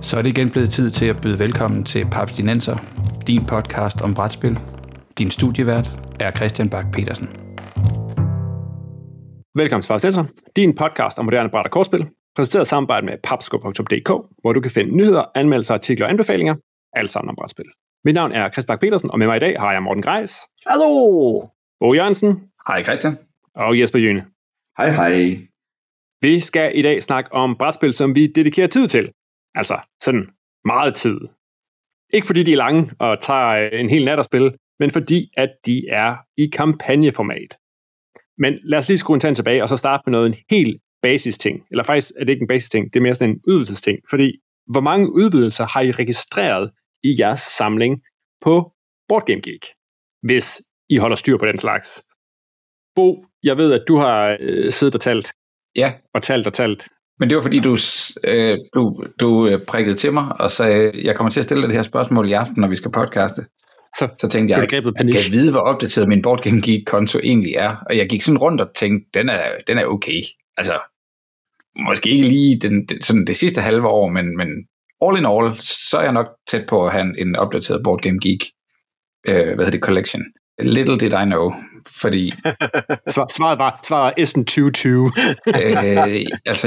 Så er det igen blevet tid til at byde velkommen til Papstinenser, din podcast om brætspil. Din studievært er Christian Bak petersen. Velkommen til Papstinenser, din podcast om moderne bræt- og kortspil, præsenteret i samarbejde med papsko.dk, hvor du kan finde nyheder, anmeldelser, artikler og anbefalinger, alt sammen om brætspil. Mit navn er Christian Bak petersen, og med mig i dag har jeg Morten Greis. Hallo! Bo Jørgensen. Hej Christian. Og Jesper Jøne. Hej hej. Vi skal i dag snakke om brætspil, som vi dedikerer tid til. Altså sådan meget tid. Ikke fordi de er lange og tager en hel nat at spille, men fordi at de er i kampagneformat. Men lad os lige skrue en tand tilbage, og så starte med noget en helt basis ting. Eller faktisk er det ikke en basis ting, det er mere sådan en udvidelsesting. Fordi hvor mange udvidelser har I registreret i jeres samling på Board Game Geek, hvis I holder styr på den slags? Bo, jeg ved, at du har siddet og talt. Ja. Og talt. Men det var fordi, du prikkede til mig og sagde, jeg kommer til at stille dig det her spørgsmål i aften, når vi skal podcaste. Så tænkte jeg kan vide, hvor opdateret min Board Game Geek-konto egentlig er. Og jeg gik sådan rundt og tænkte, den er okay. Altså, måske ikke lige sådan det sidste halve år, men all in all, så er jeg nok tæt på at have en opdateret Board Game Geek collection. Little did I know, fordi... Svaret var Essen 2020. Altså,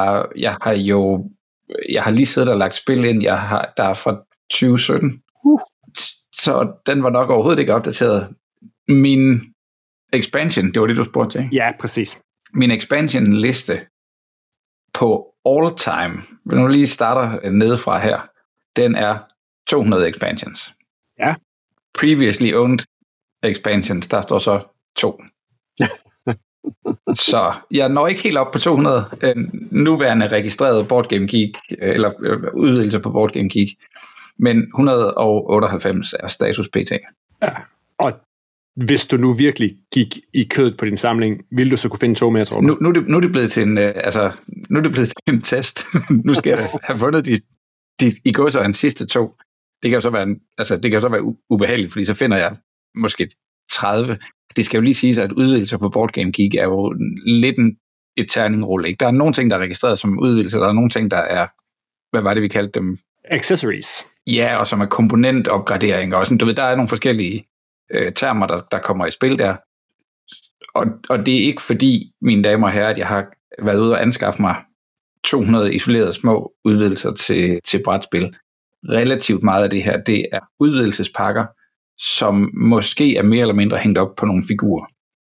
jeg har lige siddet og lagt spil ind, der er fra 2017. Så den var nok overhovedet ikke opdateret. Min expansion, det var det, du spurgte til. Ja, præcis. Min expansion-liste på all time, hvis nu lige starter nedefra her, den er 200 expansions. Ja. Previously owned expansions, der står så 2. Så jeg når ikke helt op på 200 nuværende registrerede Board Game Geek, eller udvidelser på Board Game Geek, men 198 er status pt. Ja, og hvis du nu virkelig gik i kødet på din samling, ville du så kunne finde 2 mere, tror du? Nu er det blevet til en test. Nu skal jeg have fundet de i går så en sidste 2. Det kan jo så være ubehageligt, fordi så finder jeg måske 30. Det skal jo lige siges, at udvidelser på Board Game Geek er jo lidt et terningrulle, ikke? Der er nogle ting, der er registreret som udvidelser, der er nogle ting, der er, hvad var det, vi kaldte dem? Accessories. Ja, og som er komponentopgraderinger, og sådan, du ved, der er nogle forskellige termer, der kommer i spil der. Og det er ikke fordi, mine damer og herrer, at jeg har været ude og anskaffe mig 200 isolerede små udvidelser til brætspil. Relativt meget af det her, det er udvidelsespakker, som måske er mere eller mindre hængt op på nogle figurer.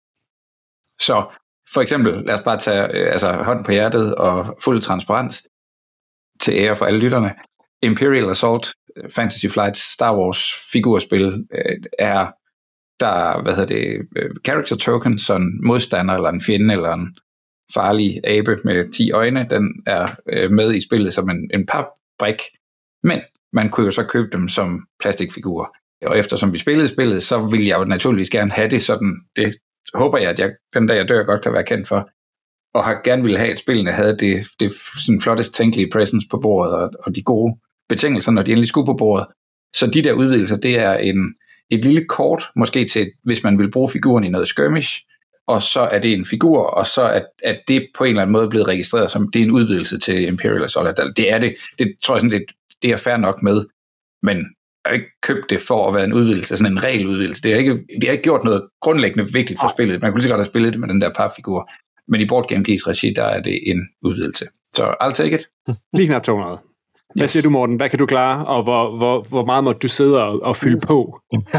Så for eksempel, lad os bare tage hånd på hjertet og fuld transparens til ære for alle lytterne. Imperial Assault, Fantasy Flight, Star Wars figurspil er der, character token, så en modstander eller en fjende eller en farlig abe med 10 øjne, den er med i spillet som en papbrik, men man kunne jo så købe dem som plastikfigurer. Og eftersom vi spillede spillet, så ville jeg jo naturligvis gerne have det sådan, det håber jeg, at den dag jeg dør godt kan være kendt for, og har gerne ville have, at spillene havde det sådan flottest tænkelige presence på bordet, og de gode betingelser, når de endelig skulle på bordet. Så de der udvidelser, det er et lille kort, måske til, hvis man vil bruge figuren i noget skirmish, og så er det en figur, og så er det på en eller anden måde blevet registreret som, det er en udvidelse til Imperial Assault. Det er det. Det tror jeg sådan, det er fair nok med, men jeg har ikke købt det for at være en udvidelse, sådan en regeludvidelse. Det har ikke gjort noget grundlæggende vigtigt for spillet. Man kunne lige så godt have spillet det med den der papfigur. Men i Board Game Geeks regi, der er det en udvidelse. Så I'll take it. Lige knap 200. Hvad siger du, Morten? Hvad kan du klare, og hvor meget må du sidde og fylde på?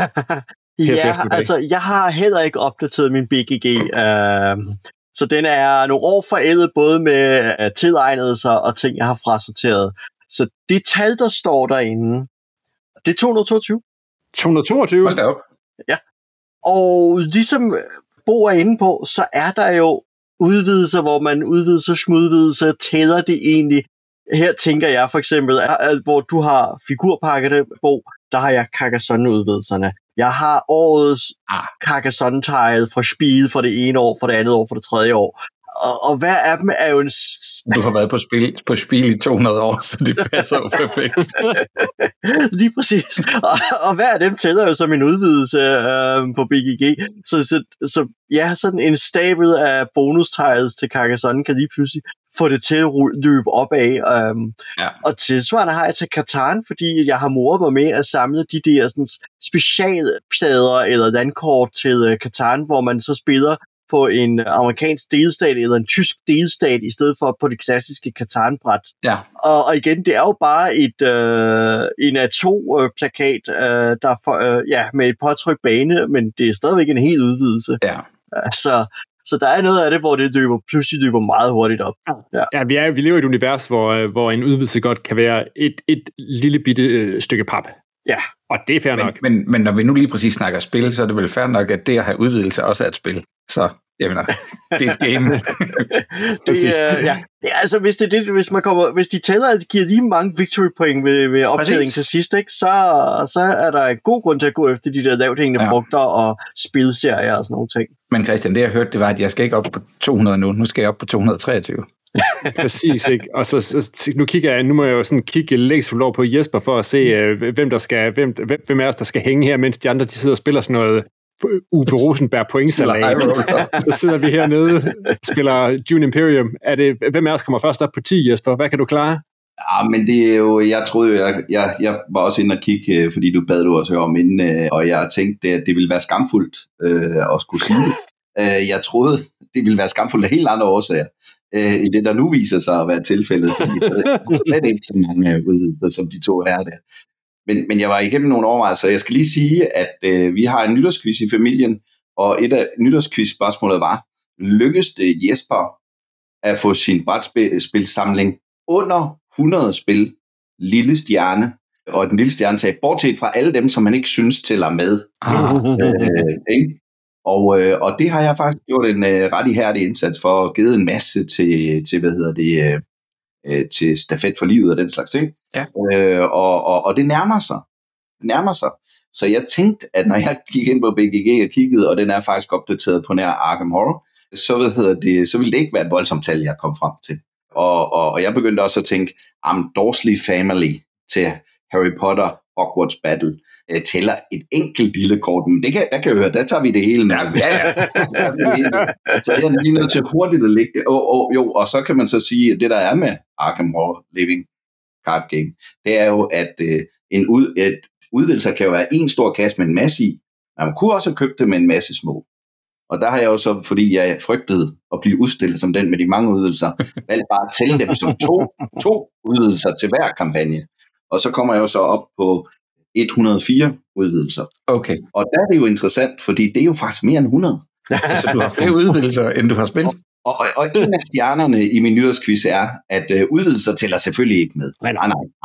Ja, altså, jeg har heller ikke opdateret min BGG, så den er nogle år forældet, både med tilegnelser og ting, jeg har frasorteret. Så det tal, der står derinde, det er 222. 222? Hold da op. Ja. Og ligesom Bo er inde på, så er der jo udvidelser, hvor man smudvidelser, tæller det egentlig. Her tænker jeg for eksempel, hvor du har figurpakkerne, Bo, der har jeg Carcassonne-udvidelserne. Jeg har årets Carcassonne-tile fra Spiel for det ene år, for det andet år, for det tredje år. Og hver af dem er jo en... Du har været på spil i 200 år, så det passer jo perfekt. Lige præcis. Og hver af dem tæller jo som en udvidelse på BGG. Så ja, sådan en stabel af bonus-tiles til Carcassonne kan lige pludselig få det til at løbe opad. Og tilsvarende har jeg til Catan, fordi jeg har moret mig med at samle de der sådan, specialplader eller landkort til Catan, hvor man så spiller på en amerikansk delstat eller en tysk delstat, i stedet for på det klassiske Catan-bræt. Ja. Og igen, det er jo bare en A2-plakat, der med et påtryk bane, men det er stadigvæk en helt udvidelse. Ja. Så der er noget af det, hvor det pludselig løber meget hurtigt op. Ja, vi lever i et univers, hvor en udvidelse godt kan være et lille bitte stykke pap. Ja. Og det er fair nok. Men når vi nu lige præcis snakker spil, så er det vel fair nok, at det at have udvidelse også er et spil. Så, jeg mener, det er et game. Altså, hvis de tæller, at de giver lige mange victory point ved optælling til sidst, ikke, så er der en god grund til at gå efter de der lavthængende frugter og spilserier og sådan nogle ting. Men Christian, det jeg hørte, det var, at jeg skal ikke op på 200 nu skal jeg op på 223. Præcis, ikke? Og så nu må jeg jo sådan kigge længsfuldt over på Jesper for at se, hvem af os, der skal hænge her, mens de andre de sidder og spiller sådan noget Uwe Rosenberg pointsalat. Så sidder vi hernede, spiller Dune Imperium. Hvem af os kommer først op på 10, Jesper? Hvad kan du klare? Ja, men det er jo, jeg troede jo, jeg var også inde og kigge, fordi du bad du også høre om inden, og jeg tænkte, at det ville være skamfuldt at skulle sige det. Jeg troede, det ville være skamfuldt af helt andre årsager, i det der nu viser sig at være tilfældet, fordi der er ikke så mange udvidelser, som de to her der. Men jeg var igennem nogle overvejelser. Jeg skal lige sige, at vi har en nytårsquiz i familien, og et af nytårsquiz-spørgsmålet var, lykkedes det Jesper at få sin brætspilsamling under 100 spil, lille stjerne, og den lille stjerne tager bortset fra alle dem, som man ikke synes tæller med. Og det har jeg faktisk gjort en ret ihærdig indsats for, og givet en masse til til stafet for livet og den slags ting. Ja. Og det nærmer sig. Så jeg tænkte, at når jeg gik ind på BGG og kiggede, og den er faktisk opdateret på nær Arkham Horror, så ville det ikke være et voldsomt tal, jeg kom frem til. Og jeg begyndte også at tænke, Dursley Family til Harry Potter Hogwarts Battle tæller et enkelt lille kort, men der kan jeg høre, der tager vi det hele med. Ja. Så jeg er lige nødt til hurtigt at lægge det. Og så kan man så sige, at det der er med Arkham Horror Living Card Game, det er jo, at et udvidelse kan jo være en stor kasse med en masse i, men man kunne også have købt det med en masse små. Og der har jeg jo så, fordi jeg frygtede at blive udstillet som den med de mange udvidelser, valgt bare at tælle dem som to udvidelser til hver kampagne. Og så kommer jeg jo så op på 104 udvidelser. Okay. Og der er det jo interessant, fordi det er jo faktisk mere end 100. Så du har flere udvidelser, end du har spillet? Og en af stjernerne i min nytårsquiz er, at udvidelser tæller selvfølgelig ikke med. Nej.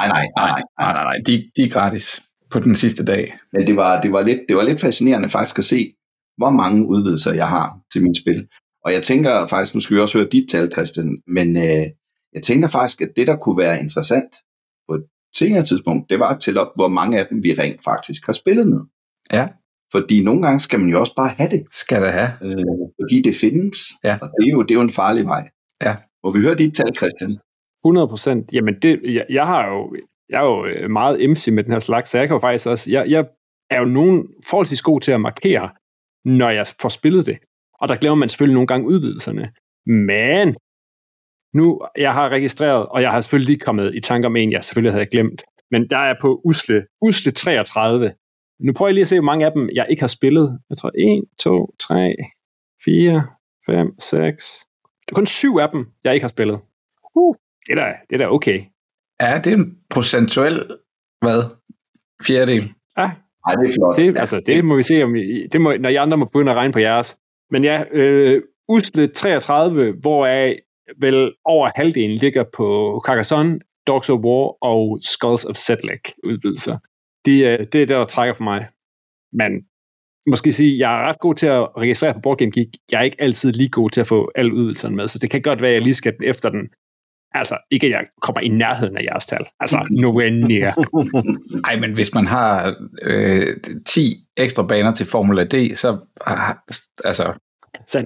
De er gratis på den sidste dag. Men det var lidt fascinerende faktisk at se, hvor mange udvidelser jeg har til mit spil. Og jeg tænker faktisk, nu skal vi også høre dit tal, Christian, men jeg tænker faktisk, at det, der kunne være interessant på et senere tidspunkt, det var at tælle op, hvor mange af dem vi rent faktisk har spillet med. Ja. Fordi nogle gange skal man jo også bare have det. Skal det have. Fordi det findes. Ja. Og det er jo en farlig vej. Ja. Må vi høre dit tal, Christian? 100%. Jamen, jeg er jo meget emsig med den her slags, så jeg kan jo faktisk også, jeg er jo forholdsvis god til at markere, når jeg får spillet det. Og der glemmer man selvfølgelig nogle gange udvidelserne. Men nu, jeg har registreret, og jeg har selvfølgelig lige kommet i tanke om en, jeg selvfølgelig havde glemt, men der er på usle 33. Nu prøver jeg lige at se, hvor mange af dem, jeg ikke har spillet. Jeg tror 1, 2, 3, 4, 5, 6. Det er kun 7 af dem, jeg ikke har spillet. Det er da okay. Ja, det er en procentuel, fjerdedel. Ja. Ej, det er flot. Det må vi se, når I andre må begynde at regne på jeres. Men ja, usle 33, hvoraf vel over halvdelen ligger på Carcassonne, Dogs of War og Skulls of Sedlec udvidelser. Det er det, der trækker for mig. Men måske sige, jeg er ret god til at registrere på Board Game Geek. Jeg er ikke altid lige god til at få alle udvidelserne med, så det kan godt være, at jeg lige skal efter den. Altså, ikke at jeg kommer i nærheden af jeres tal. Altså, nowhere near. Ej, men hvis man har 10 ekstra baner til Formula D, så altså... Sandt.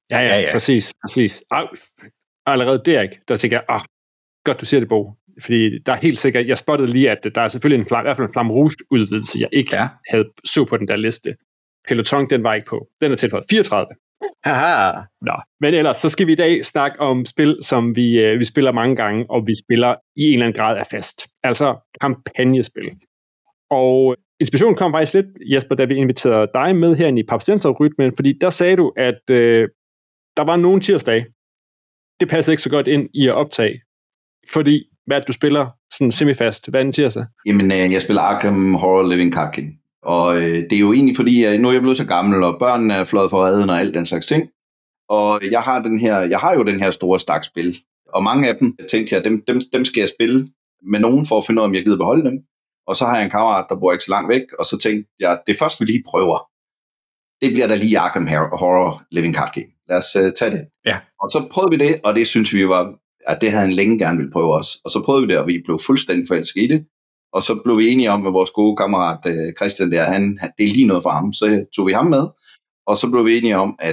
Ja. Præcis. Allerede der tænker jeg, godt du siger det, Bo. Fordi der er helt sikkert, jeg spottede lige, at der er selvfølgelig i hvert fald en Flamme Rouge-udvidelse, jeg ikke havde så på den der liste. Peloton, den var ikke på. Den er tilføjet 34. Haha. Nå, men ellers, så skal vi i dag snakke om spil, som vi spiller mange gange, og vi spiller i en eller anden grad af fast. Altså kampagnespil. Og inspirationen kom faktisk lidt, Jesper, da vi inviterede dig med herinde i Papstenser-rytmen, fordi der sagde du, at der var nogle tirsdage, det passede ikke så godt ind i at optage, fordi hvad du spiller sådan semifast hver anden tirsdag? Jamen, jeg spiller Arkham Horror Living Card Game. Og det er jo egentlig fordi, at nu er jeg blevet så gammel, og børnene er fløjet for redden og alt den slags ting. Og jeg har jo den her store stak spil. Og mange af dem, tænkte jeg, dem skal jeg spille med nogen for at finde ud af, om jeg gider beholde dem. Og så har jeg en kammerat, der bor ikke så langt væk, og så tænkte jeg, det første vi lige prøver, det bliver da lige Arkham Horror Living Card Game. Lad os tage det. Ja. Og så prøvede vi det, og det synes vi var, at det havde han længe gerne ville prøve os. Og så prøvede vi det, og vi blev fuldstændig forelsket i det. Og så blev vi enige om med vores gode kammerat Christian der, det er lige noget for ham. Så tog vi ham med, og så blev vi enige om, at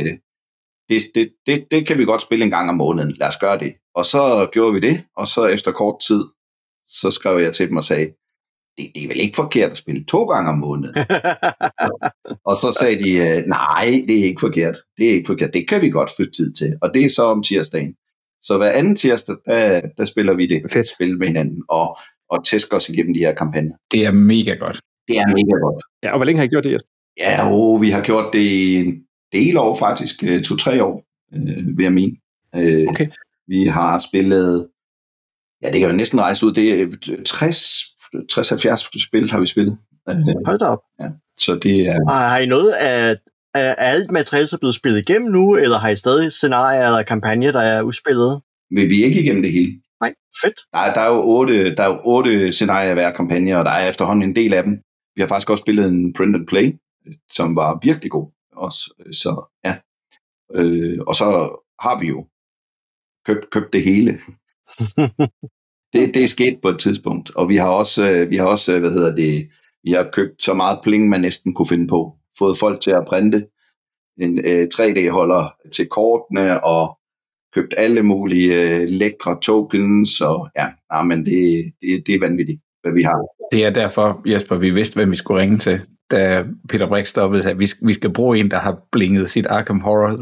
det kan vi godt spille en gang om måneden. Lad os gøre det. Og så gjorde vi det, og så efter kort tid, så skrev jeg til dem og sagde, det er vel ikke forkert at spille 2 gange om måneden. Og så sagde de, nej, det er ikke forkert. Det er ikke forkert. Det kan vi godt få tid til. Og det er så om tirsdagen. Så hver anden tirsdag, der spiller vi det spil med hinanden, og tæsker os igennem de her kampagner. Det er mega godt. Det er mega godt. Ja, og hvor længe har I gjort det, Jesper? Ja, vi har gjort det i en del år faktisk. 2-3 år, vil jeg mene. Okay. Vi har spillet, det kan jo næsten rejse ud, det er 60-70 spil har vi spillet. Hold da op. Ja, så det er... Har I noget af alt materiale, så blevet spillet igennem nu, eller har I stadig scenarier eller kampagner, der er udspillet? Vi er ikke igennem det hele. Nej, fedt. Der er jo 8 scenarier hver kampagne, og der er efterhånden en del af dem. Vi har faktisk også spillet en print and play, som var virkelig god også. Så ja. Og så har vi jo købt det hele. Det er sket på et tidspunkt, og vi har også vi har købt så meget pling, man næsten kunne finde på. Fået folk til at printe en 3D-holder til kortene, og købt alle mulige lækre tokens, og men det er vanvittigt, hvad vi har. Det er derfor, Jesper, vi vidste, hvem vi skulle ringe til, da Peter Brix stoppede, at vi skal bruge en, der har blinget sit Arkham Horror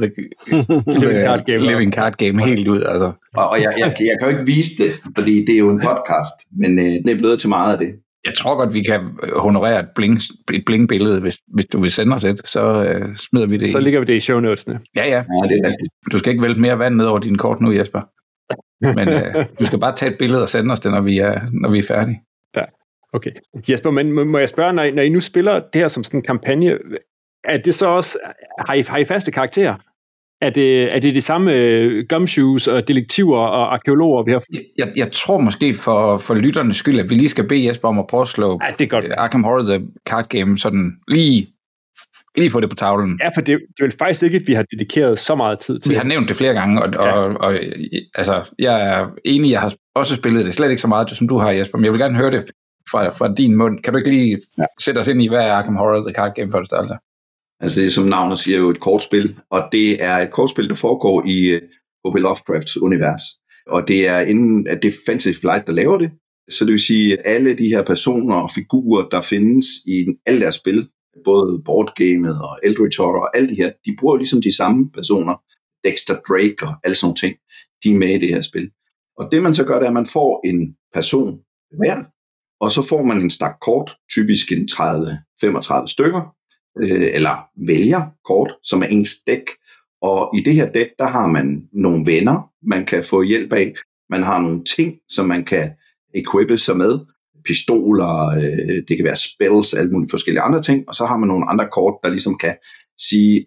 Living Card Game helt ud. Altså. Og jeg kan jo ikke vise det, fordi det er jo en podcast, men det er blevet til meget af det. Jeg tror godt, vi kan honorere et bling-billede, hvis du vil sende os et, så smider vi det. Så ligger vi det i show notesene. Ja, det er rigtigt. Du skal ikke vælte mere vand ned over dine kort nu, Jesper. Men du skal bare tage et billede og sende os det, når vi er færdige. Ja, okay. Jesper, men må jeg spørge, når I nu spiller det her som sådan en kampagne, er det så også, har I faste karakterer? Er det de samme gumshoes og detektiver og arkeologer, vi har? Jeg tror måske for lytternes skyld, at vi lige skal bede Jesper om at prøve at slå Arkham Horror The Card Game sådan lige få det på tavlen. Ja, for det er vel faktisk ikke, at vi har dedikeret så meget tid til. Vi har nævnt det flere gange, og altså, jeg er enig, jeg har også spillet det slet ikke så meget, som du har, Jesper, men jeg vil gerne høre det fra din mund. Kan du ikke lige sætte os ind i, hvad er Arkham Horror The Card Game for det størrelse? Altså det som navnet siger jo et kortspil, og det er et kortspil, der foregår i H.P. Lovecrafts univers. Og det er inden at det er Fantasy Flight, der laver det. Så det vil sige, at alle de her personer og figurer, der findes i alle deres spil, både boardgamet og Eldritch Horror og alle de her, de bruger ligesom de samme personer. Dexter Drake og alle sådan nogle ting, de er med i det her spil. Og det man så gør, det er, at man får en person hver, og så får man en stak kort, typisk en 30-35 stykker, eller vælger kort, som er ens dæk. Og i det her dæk, der har man nogle venner, man kan få hjælp af. Man har nogle ting, som man kan equippe sig med. Pistoler, det kan være spells, alle mulige forskellige andre ting. Og så har man nogle andre kort, der ligesom kan sige,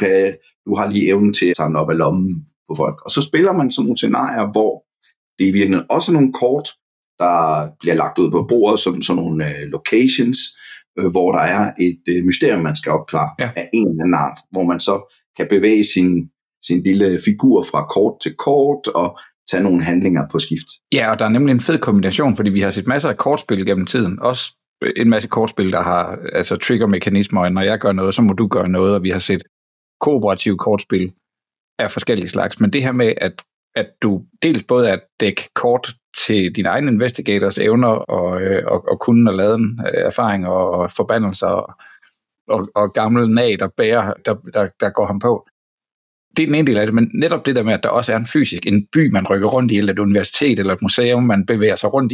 du har lige evnen til at samle op af lommen på folk. Og så spiller man sådan nogle scenarier, hvor det i virkeligheden også er nogle kort, der bliver lagt ud på bordet, som sådan nogle locations, hvor der er et mysterium, man skal opklare af en eller anden art, hvor man så kan bevæge sin lille figur fra kort til kort og tage nogle handlinger på skift. Ja, og der er nemlig en fed kombination, fordi vi har set masser af kortspil gennem tiden. Også en masse kortspil, der har altså trigger-mekanismer, og når jeg gør noget, så må du gøre noget, og vi har set kooperative kortspil af forskellige slags, men det her med, at du dels både at dække kort til dine egne investigators evner og kunne lade en erfaring og forbandelser og gammel nag, der går ham på. Det er den ene del af det, men netop det der med, at der også er en by, man rykker rundt i, eller et universitet, eller et museum, man bevæger sig rundt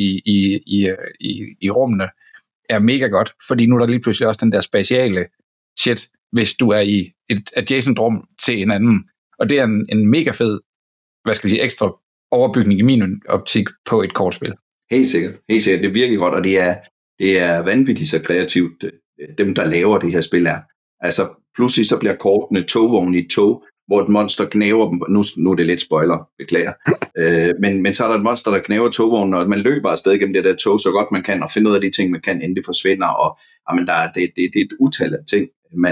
i rummene, er mega godt, fordi nu er der lige pludselig også den der spatiale shit, hvis du er i et adjacent rum til en anden. Og det er en mega fed, ekstra overbygning i min optik på et kortspil. Helt sikkert. Det er virkelig godt, og det er vanvittigt så kreativt, dem der laver det her spil er. Altså, pludselig så bliver kortene togvogne i et tog, hvor et monster knæver dem. Nu er det lidt spoiler, beklager. Men så er der et monster, der knæver togvognen, og man løber afsted gennem det der tog så godt man kan, og finder ud af de ting, man kan, inden det forsvinder. Og jamen, det er et utal af ting,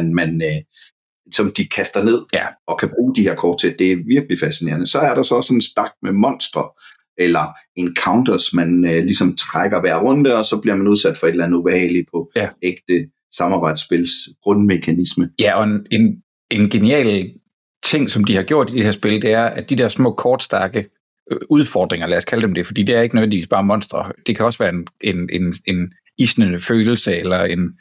som de kaster ned, og kan bruge de her kort til. Det er virkelig fascinerende. Så er der så også en stak med monstre, eller encounters, man ligesom trækker hver runde, og så bliver man udsat for et eller andet ubehageligt på ægte samarbejdsspils grundmekanisme. Ja, og en genial ting, som de har gjort i det her spil, det er, at de der små kortstærke udfordringer, lad os kalde dem det, fordi det er ikke nødvendigvis bare monstre. Det kan også være en isnende følelse, eller en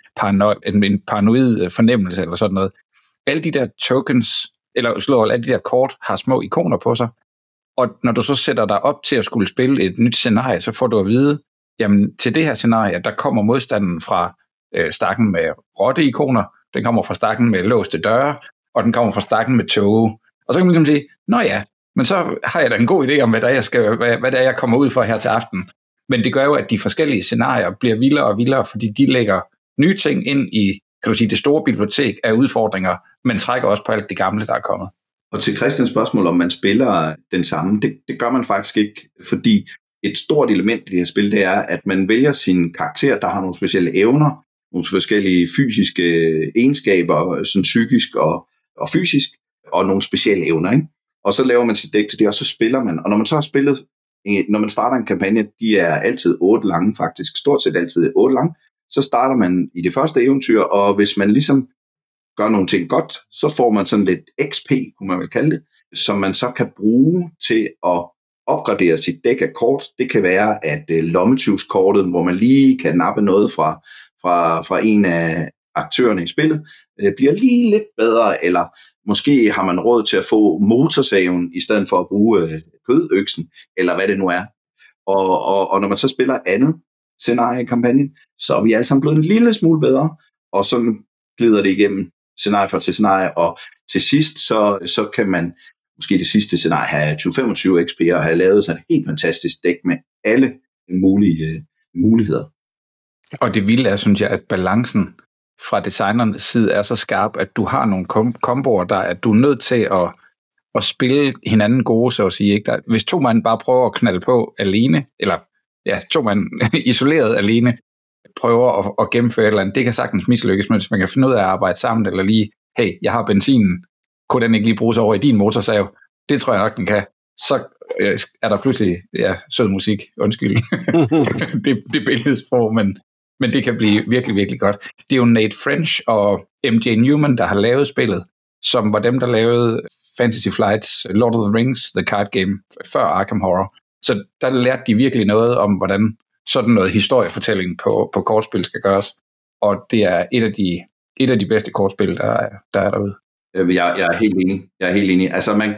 paranoid fornemmelse, eller sådan noget. Alle de der tokens, alle de der kort, har små ikoner på sig, og når du så sætter dig op til at skulle spille et nyt scenarie, så får du at vide, jamen til det her scenarie, der kommer modstanden fra stakken med rotte-ikoner, den kommer fra stakken med låste døre, og den kommer fra stakken med toge. Og så kan man ligesom sige, nå ja, men så har jeg da en god idé om, hvad det er, jeg kommer ud for her til aften. Men det gør jo, at de forskellige scenarier bliver vildere og vildere, fordi de lægger nye ting ind i, kan du sige, det store bibliotek af udfordringer, men trækker også på alt det gamle, der er kommet. Og til Christians spørgsmål, om man spiller den samme, det gør man faktisk ikke, fordi et stort element i det her spil, det er, at man vælger sin karakter, der har nogle specielle evner, nogle forskellige fysiske egenskaber, sådan psykisk og fysisk, og nogle specielle evner, ikke? Og så laver man sit dæk til det, og så spiller man. Og når man så har spillet, når man starter en kampagne, de er altid 8 lange faktisk, stort set altid 8 lange, så starter man i det første eventyr, og hvis man ligesom gør nogle ting godt, så får man sådan lidt XP, kunne man vel kalde det, som man så kan bruge til at opgradere sit dæk af kort. Det kan være, at lommetyvskortet, hvor man lige kan nappe noget fra en af aktørerne i spillet, bliver lige lidt bedre, eller måske har man råd til at få motorsaven, i stedet for at bruge kødøksen, eller hvad det nu er. Og når man så spiller andet scenarie i kampagnen, så er vi alle sammen blevet en lille smule bedre, og så glider det igennem scenarie for til scenarie, og til sidst, så kan man måske det sidste scenarie have 20-25 XP, og have lavet sådan et helt fantastisk dæk med alle mulige muligheder. Og det vilde er, synes jeg, at balancen fra designernes side er så skarp, at du har nogle komboer, der at du er nødt til at spille hinanden gode, så at sige. Ikke? Hvis to mand bare prøver at knalde på alene, eller to mand isoleret alene, prøver at gennemføre et eller andet, det kan sagtens mislykkes, men hvis man kan finde ud af at arbejde sammen, eller lige, hey, jeg har benzinen, kunne den ikke lige bruges over i din motorsav? Det tror jeg nok, den kan. Så er der pludselig, sød musik, undskyld, det billedsprog, men det kan blive virkelig, virkelig godt. Det er jo Nate French og MJ Newman, der har lavet spillet, som var dem, der lavede Fantasy Flights, Lord of the Rings, The Card Game, før Arkham Horror. Så der lærte de virkelig noget om, hvordan sådan noget historiefortælling på kortspil skal gøres. Og det er et af de bedste kortspil, der er derude. Jeg er helt enig. Altså,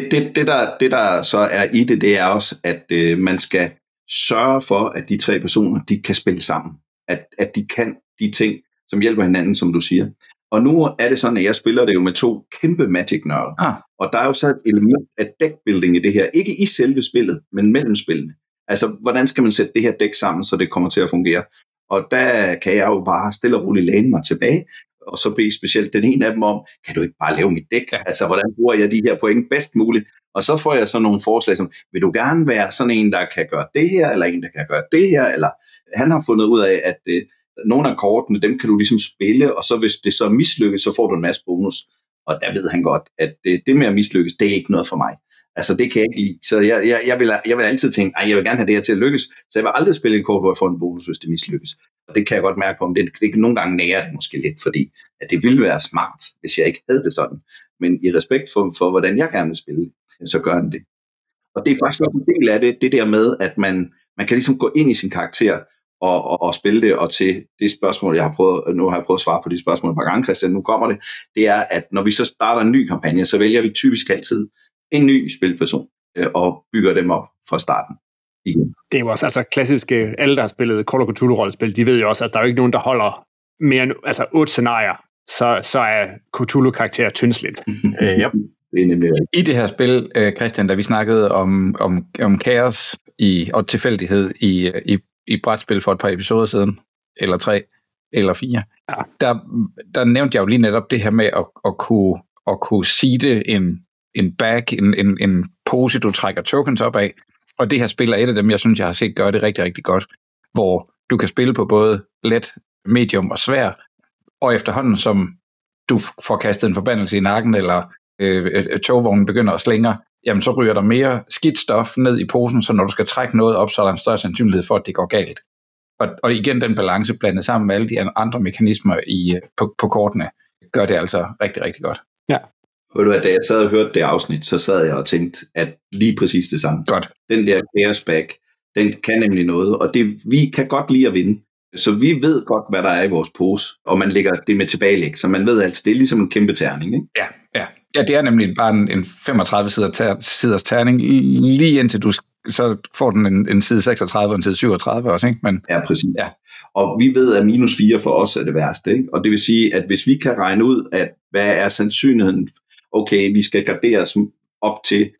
det der så er i det, det er også, at man skal sørge for, at de 3 personer, de kan spille sammen. At de kan de ting, som hjælper hinanden, som du siger. Og nu er det sådan, at jeg spiller det jo med 2 kæmpe Magic-nørder. Og der er jo så et element af deckbuilding i det her. Ikke i selve spillet, men mellem spillene. Altså, hvordan skal man sætte det her dæk sammen, så det kommer til at fungere? Og der kan jeg jo bare stille og roligt læne mig tilbage, og så bede specielt den ene af dem om, kan du ikke bare lave mit dæk? Altså, hvordan bruger jeg de her point bedst muligt? Og så får jeg så nogle forslag som, vil du gerne være sådan en, der kan gøre det her, eller en, der kan gøre det her? Eller han har fundet ud af, at nogle af kortene, dem kan du ligesom spille, og så hvis det så mislykkes, så får du en masse bonus. Og der ved han godt, at det med at mislykkes, det er ikke noget for mig. Altså, det kan jeg ikke lide. Så jeg vil altid tænke, jeg vil gerne have det her til at lykkes, så jeg vil aldrig spille et kort, hvor jeg får en bonus, hvis det mislykkes. Og det kan jeg godt mærke på, om det nogle gange nærer det måske lidt, fordi at det ville være smart, hvis jeg ikke havde det sådan. men i respekt for hvordan jeg gerne vil spille, så gør han det. Og det er faktisk også en del af det der med, at man kan ligesom gå ind i sin karakter og spille det, og til det spørgsmål, nu har jeg prøvet at svare på de spørgsmål et par gange, Christian, nu kommer det er, at når vi så starter en ny kampagne, så vælger vi typisk altid en ny spilperson, og bygger dem op fra starten igen. Det er jo også altså klassiske, alle der har spillet Call of Cthulhu-rollespil, de ved jo også, at der er jo ikke nogen, der holder mere end 8 scenarier, så er Cthulhu-karakter tyndsligt. Yep. Det er nemlig rigtigt. I det her spil, Christian, da vi snakkede om kaos og tilfældighed i brætspil for et par episoder siden, eller 3, eller 4, der nævnte jeg jo lige netop det her med at kunne seede en bag, en pose, du trækker tokens op af. Og det her spil er et af dem, jeg synes, jeg har set gøre det rigtig, rigtig godt, hvor du kan spille på både let, medium og svær, og efterhånden, som du får kastet en forbandelse i nakken, eller togvognen begynder at slingre, jamen så ryger der mere skidt stof ned i posen, så når du skal trække noget op, så er der en større sandsynlighed for, at det går galt. Og igen, den balance blandet sammen med alle de andre mekanismer på kortene, gør det altså rigtig, rigtig godt. Ja. Ved du hvad, da jeg sad og hørte det afsnit, så sad jeg og tænkte, at lige præcis det samme. Godt. Den der chaos bag, den kan nemlig noget, og vi kan godt lide at vinde. Så vi ved godt, hvad der er i vores pose, og man lægger det med tilbagelæg, så man ved altså, det er ligesom en kæmpe terning, ikke? Ja, det er nemlig bare en 35 siders terning, lige indtil du så får den en side 36 og en side 37 også, ikke? Men, ja, præcis. Ja. Og vi ved, at -4 for os er det værste, ikke? Og det vil sige, at hvis vi kan regne ud, at hvad er sandsynligheden, okay, vi skal gardere os op til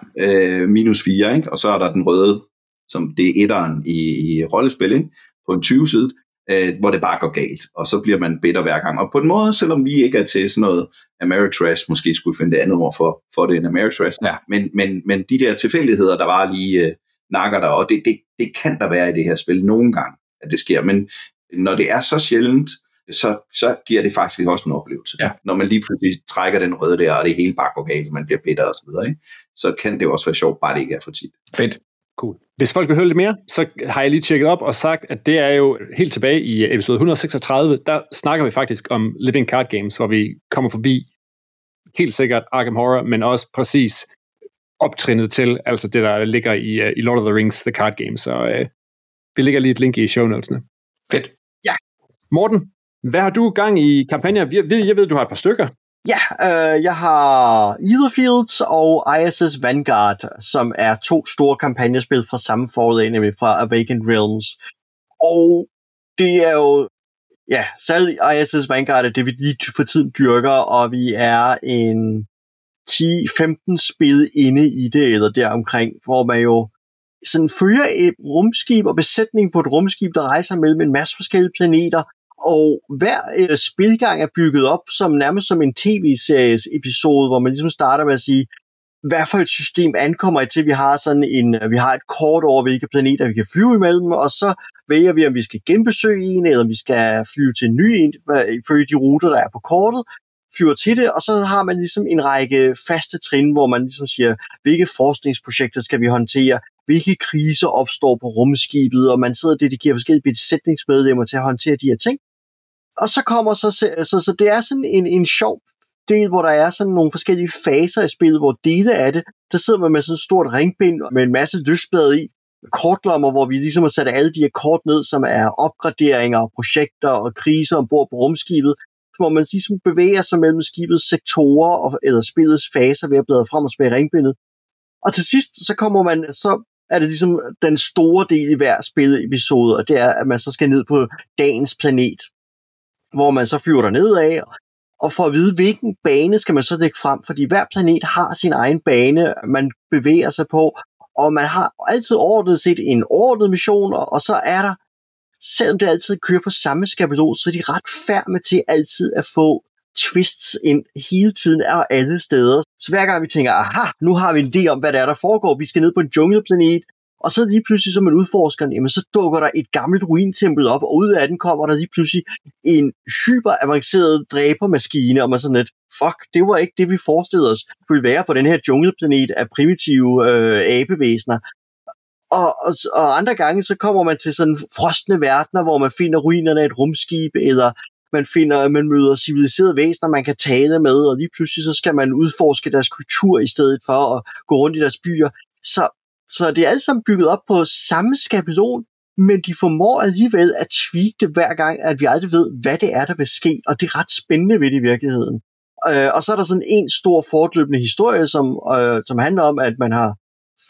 -4, ikke? Og så er der den røde, som det er etteren i rollespil, ikke? På en 20-side, hvor det bare går galt, og så bliver man bitter hver gang. Og på en måde, selvom vi ikke er til sådan noget Ameritrash, måske skulle finde det andet ord for det end Ameritrash, men de der tilfældigheder, der var lige nakker der, og det kan der være i det her spil nogle gange, at det sker, men når det er så sjældent, så giver det faktisk også en oplevelse. Ja. Når man lige pludselig trækker den røde der, og det hele bare går galt, man bliver bitter og så videre, ikke? Så kan det også være sjovt, bare det ikke er for tit. Fedt. Cool. Hvis folk vil høre lidt mere, så har jeg lige tjekket op og sagt, at det er jo helt tilbage i episode 136, der snakker vi faktisk om Living Card Games, hvor vi kommer forbi helt sikkert Arkham Horror, men også præcis optrinnet til, altså det, der ligger i Lord of the Rings, The Card Game. Så vi lægger lige et link i show notesene. Fedt. Ja. Morten, hvad har du gang i kampagner? Jeg ved, du har et par stykker. Ja, jeg har Etherfields og ISS Vanguard, som er 2 store kampagnespil fra samme forlag, nemlig fra Awakened Realms. Og det er jo, ja, særligt ISS Vanguard er det, vi lige for tiden dyrker, og vi er en 10-15 spil inde i det, eller deromkring, hvor man jo sådan følger et rumskib og besætning på et rumskib, der rejser mellem en masse forskellige planeter, og hver spilgang er bygget op som nærmest som en tv-series episode, hvor man ligesom starter med at sige, hvad for et system ankommer I til. Vi har et kort over, hvilke planeter vi kan flyve imellem, og så vælger vi, om vi skal genbesøge en, eller om vi skal flyve til en ny en, følge de ruter, der er på kortet, flyver til det, og så har man ligesom en række faste trin, hvor man ligesom siger, hvilke forskningsprojekter skal vi håndtere, hvilke kriser opstår på rumskibet, og man sidder og dedikerer forskellige besætningsmedlemmer til at håndtere de her ting. Og så kommer så det er sådan en sjov del, hvor der er sådan nogle forskellige faser i spillet, hvor dele af det, der sidder man med sådan et stort ringbind med en masse lysblade i, kortlommer, hvor vi ligesom har sat alle de her kort ned, som er opgraderinger og projekter og kriser ombord på rumskibet, hvor man ligesom bevæger sig mellem skibets sektorer eller spillets faser ved at bladre frem og tilbage i ringbindet. Og til sidst, så er det ligesom den store del i hver spillepisode, og det er, at man så skal ned på dagens planet, hvor man så flyver der nedad, og for at vide, hvilken bane skal man så lægge frem, fordi hver planet har sin egen bane, man bevæger sig på, og man har altid overordnet set en overordnet mission, og så er der, selvom det altid kører på samme skabelon, så er de ret færme til altid at få twists ind hele tiden og alle steder. Så hver gang vi tænker, aha, nu har vi en idé om, hvad der er, der foregår, vi skal ned på en jungleplanet, og så lige pludselig, som man udforsker, jamen, så dukker der et gammelt ruintempel op, og ud af den kommer der lige pludselig en hyperavanceret dræbermaskine, og man sådan lidt, fuck, det var ikke det, vi forestillede os ville være på den her jungleplanet af primitive abevæsener. Og andre gange, så kommer man til sådan frosne verdener, hvor man finder ruinerne af et rumskib, eller man møder civiliserede væsener, man kan tale med, og lige pludselig så skal man udforske deres kultur i stedet for at gå rundt i deres byer. Så det er alt sammen bygget op på samme skabelon, men de formår alligevel at tweake det hver gang, at vi aldrig ved, hvad det er, der vil ske, og det er ret spændende ved det i virkeligheden. Og så er der sådan en stor fortløbende historie, som handler om, at man har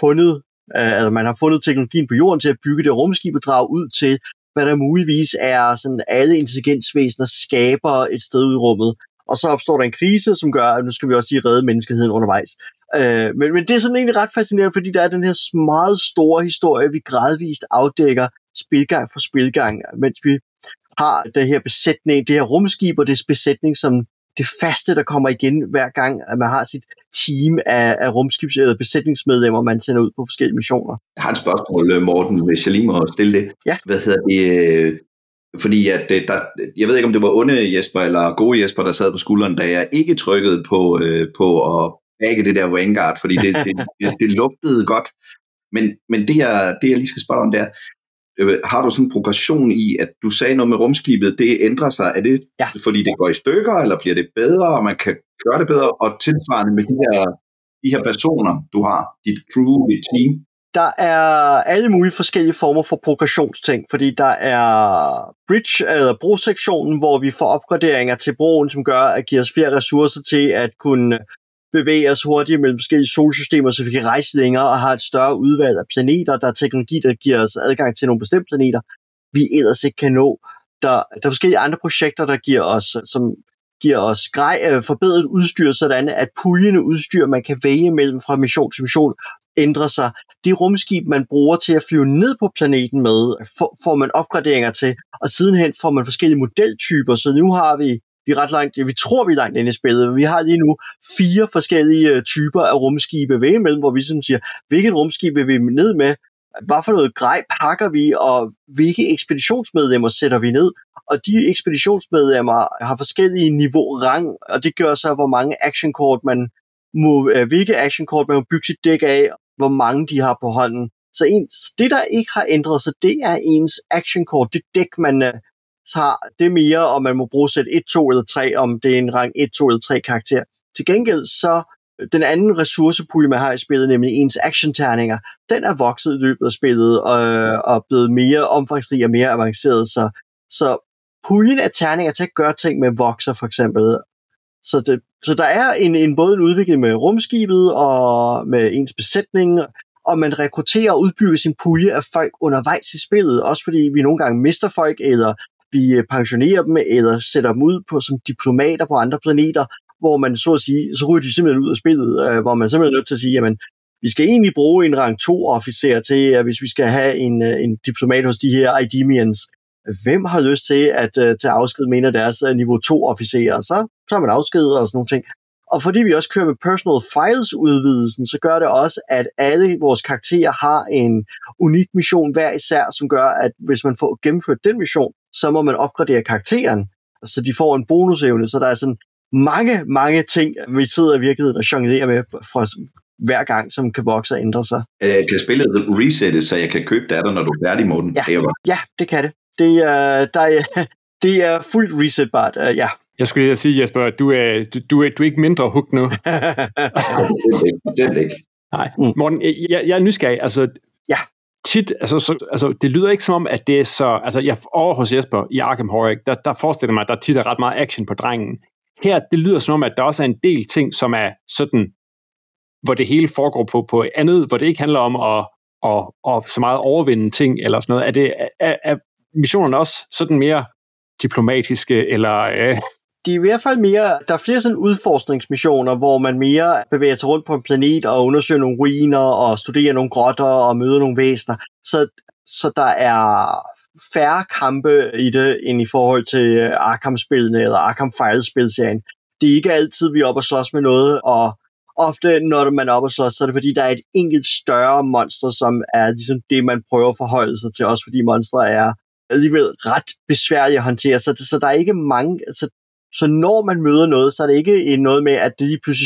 fundet teknologien på jorden til at bygge det rumskib og drage ud til, hvad der muligvis er sådan alle intelligensvæsener skaber et sted ud i rummet. Og så opstår der en krise, som gør, at nu skal vi også lige redde menneskeheden undervejs. Men det er sådan egentlig ret fascinerende, fordi der er den her meget store historie, vi gradvist afdækker spilgang for spilgang, mens vi har det her besætning, det her rumskib og det besætning som det faste, der kommer igen hver gang, at man har sit team af rumskibs- eller besætningsmedlemmer, man sender ud på forskellige missioner. Jeg har et spørgsmål, Morten, hvis jeg lige må stille det. Ja. Hvad hedder det? Fordi at jeg ved ikke, om det var onde Jesper eller gode Jesper, der sad på skulderen, da jeg ikke trykkede på at bække det der Vanguard, fordi det lugtede godt. Men det jeg lige skal spørge om, det er, har du sådan en progression i, at du sagde noget med rumskibet, det ændrer sig? Er det fordi det går i stykker, eller bliver det bedre, og man kan gøre det bedre? Og tilsvarende med de her personer, du har, dit crew, dit team? Der er alle mulige forskellige former for progressionsting, fordi der er bridge, eller brosektionen, hvor vi får opgraderinger til broen, som gør, at giver os flere ressourcer til at kunne bevæge os hurtigt mellem forskellige solsystemer, så vi kan rejse længere og har et større udvalg af planeter. Der er teknologi, der giver os adgang til nogle bestemte planeter, vi ellers ikke kan nå. Der er forskellige andre projekter, der giver os forbedret udstyr, sådan at puljende udstyr, man kan vælge mellem fra mission til mission, ændrer sig. Det rumskib, man bruger til at flyve ned på planeten med, får man opgraderinger til, og sidenhen får man forskellige modeltyper, så nu har vi er ret langt, vi tror, vi er langt inde i spillet. Vi har lige nu 4 forskellige typer af rumskibe ved imellem, hvor vi sådan siger, hvilket rumskib vil vi ned med, hvad for noget grej pakker vi, og hvilke ekspeditionsmedlemmer sætter vi ned. Og de ekspeditionsmedlemmer har forskellige rang, og det gør så, hvor mange actionkort hvilke actionkort man må bygge sit dæk af, hvor mange de har på hånden. Så det, der ikke har ændret sig, det er ens actionkort, det dæk, man tager, det er mere, om man må bruge sæt 1, 2 eller 3, om det er en rang 1, 2 eller 3 karakter. Til gengæld så, den anden ressourcepulje, man har i spillet, nemlig ens actionterninger, den er vokset i løbet af spillet og blevet mere omfangsrig og mere avanceret. Så puljen af terninger til at gøre ting med vokser, for eksempel. Så der er både en udvikling med rumskibet og med ens besætning, og man rekrutterer og udbygger sin pulje af folk undervejs i spillet, også fordi vi nogle gange mister folk, eller vi pensionerer dem, eller sætter dem ud på som diplomater på andre planeter, hvor man så at sige, så ryger de simpelthen ud af spillet, hvor man simpelthen er nødt til at sige, jamen, vi skal egentlig bruge en rang 2-officer til, hvis vi skal have en diplomat hos de her Idemians. Hvem har lyst til at tage afsked med en af deres niveau 2-officerer? Så tager man afsked og sådan nogle ting. Og fordi vi også kører med Personal Files-udvidelsen, så gør det også, at alle vores karakterer har en unik mission hver især, som gør, at hvis man får gennemført den mission, så må man opgradere karakteren, så de får en bonusevne. Så der er sådan mange ting, vi sidder i virkeligheden og jonglerer med fra hver gang, som kan vokse og ændre sig. Kan spillet resettes, så jeg kan købe det af dig, når du er færdig, Morten? Ja, det kan det. Det er fuldt resetbart, ja. Jeg skulle lige sige, Jesper, du er ikke mindre hooked nu. Bestemt ikke. Nej. Morten, jeg er nysgerrig. Altså, ja. Tit, altså, det lyder ikke som om, at det er så... Altså, jeg over hos Jesper i Arkham Horror, der forestiller mig, at der tit er ret meget action på drengen. Her, det lyder som om, at der også er en del ting, som er sådan, hvor det hele foregår på andet, hvor det ikke handler om at så meget overvinde ting, eller sådan noget. Er missionerne også sådan mere diplomatiske, eller... De er i hvert fald mere, der er flere sådan udforskningsmissioner, hvor man mere bevæger sig rundt på en planet og undersøger nogle ruiner og studerer nogle grotter og møder nogle væsener. Så der er færre kampe i det, end i forhold til Arkham-spillene eller Arkham Files-spilserien. Det er ikke altid, vi er oppe og slås med noget, og ofte, når man er oppe og slås, så er det fordi, der er et enkelt større monster, som er ligesom det, man prøver at forholde sig til, også fordi monstre er alligevel ret besværlige at håndtere. Så der er ikke mange... Så når man møder noget, så er det ikke noget med, at det lige pludselig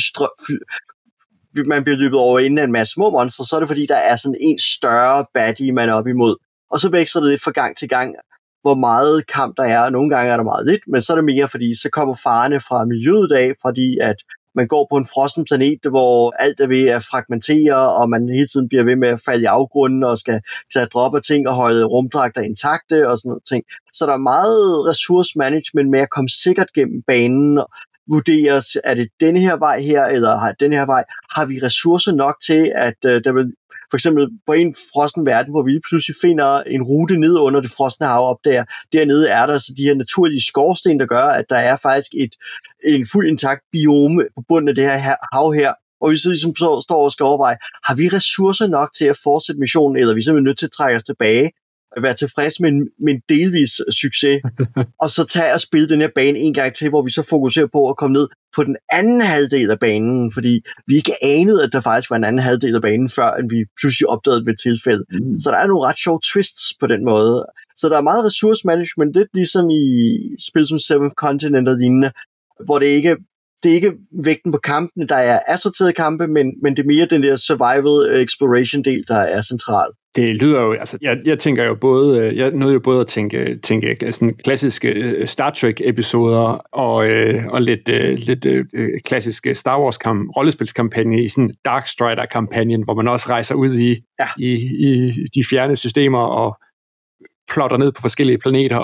man bliver løbet over inden af en masse små monstre, så er det fordi, der er sådan en større baddie, man er op imod. Og så vækster det lidt fra gang til gang, hvor meget kamp der er, og nogle gange er der meget lidt, men så er det mere, fordi så kommer farerne fra miljøet af, fordi at man går på en frossen planet, hvor alt er ved at fragmentere, og man hele tiden bliver ved med at falde i afgrunden, og skal droppe ting og holde rumdragter intakte, og sådan noget ting. Så der er meget ressourcemanagement med at komme sikkert gennem banen, og vurdere, er det denne her vej her, eller har den her vej, har vi ressourcer nok til, at der vil for eksempel på en frossen verden, hvor vi pludselig finder en rute ned under det frosne hav op der. Dernede er der så de her naturlige skorsten, der gør, at der er faktisk en fuld intakt biome på bunden af det her hav her. Og vi så ligesom står og skal overveje, har vi ressourcer nok til at fortsætte missionen, eller er vi simpelthen nødt til at trække os tilbage, at være tilfreds med en delvis succes, og så tage og spille den her bane en gang til, hvor vi så fokuserer på at komme ned på den anden halvdel af banen, fordi vi ikke anede, at der faktisk var en anden halvdel af banen, før end vi pludselig opdagede det ved tilfælde. Så der er nogle ret sjove twists på den måde. Så der er meget resource-management, lidt ligesom i spil som Seventh Continent og lignende, hvor det er ikke vægten på kampene, der er assorterede kampe, men det er mere den der survival exploration del, der er central. Det lyder jo, altså, jeg tænker jo både, jeg nåede jo både at tænke sådan klassiske Star Trek-episoder og lidt klassiske Star Wars rollespilskampagne i sådan Dark Strider-kampagnen, hvor man også rejser ud i de fjerne systemer og plotter ned på forskellige planeter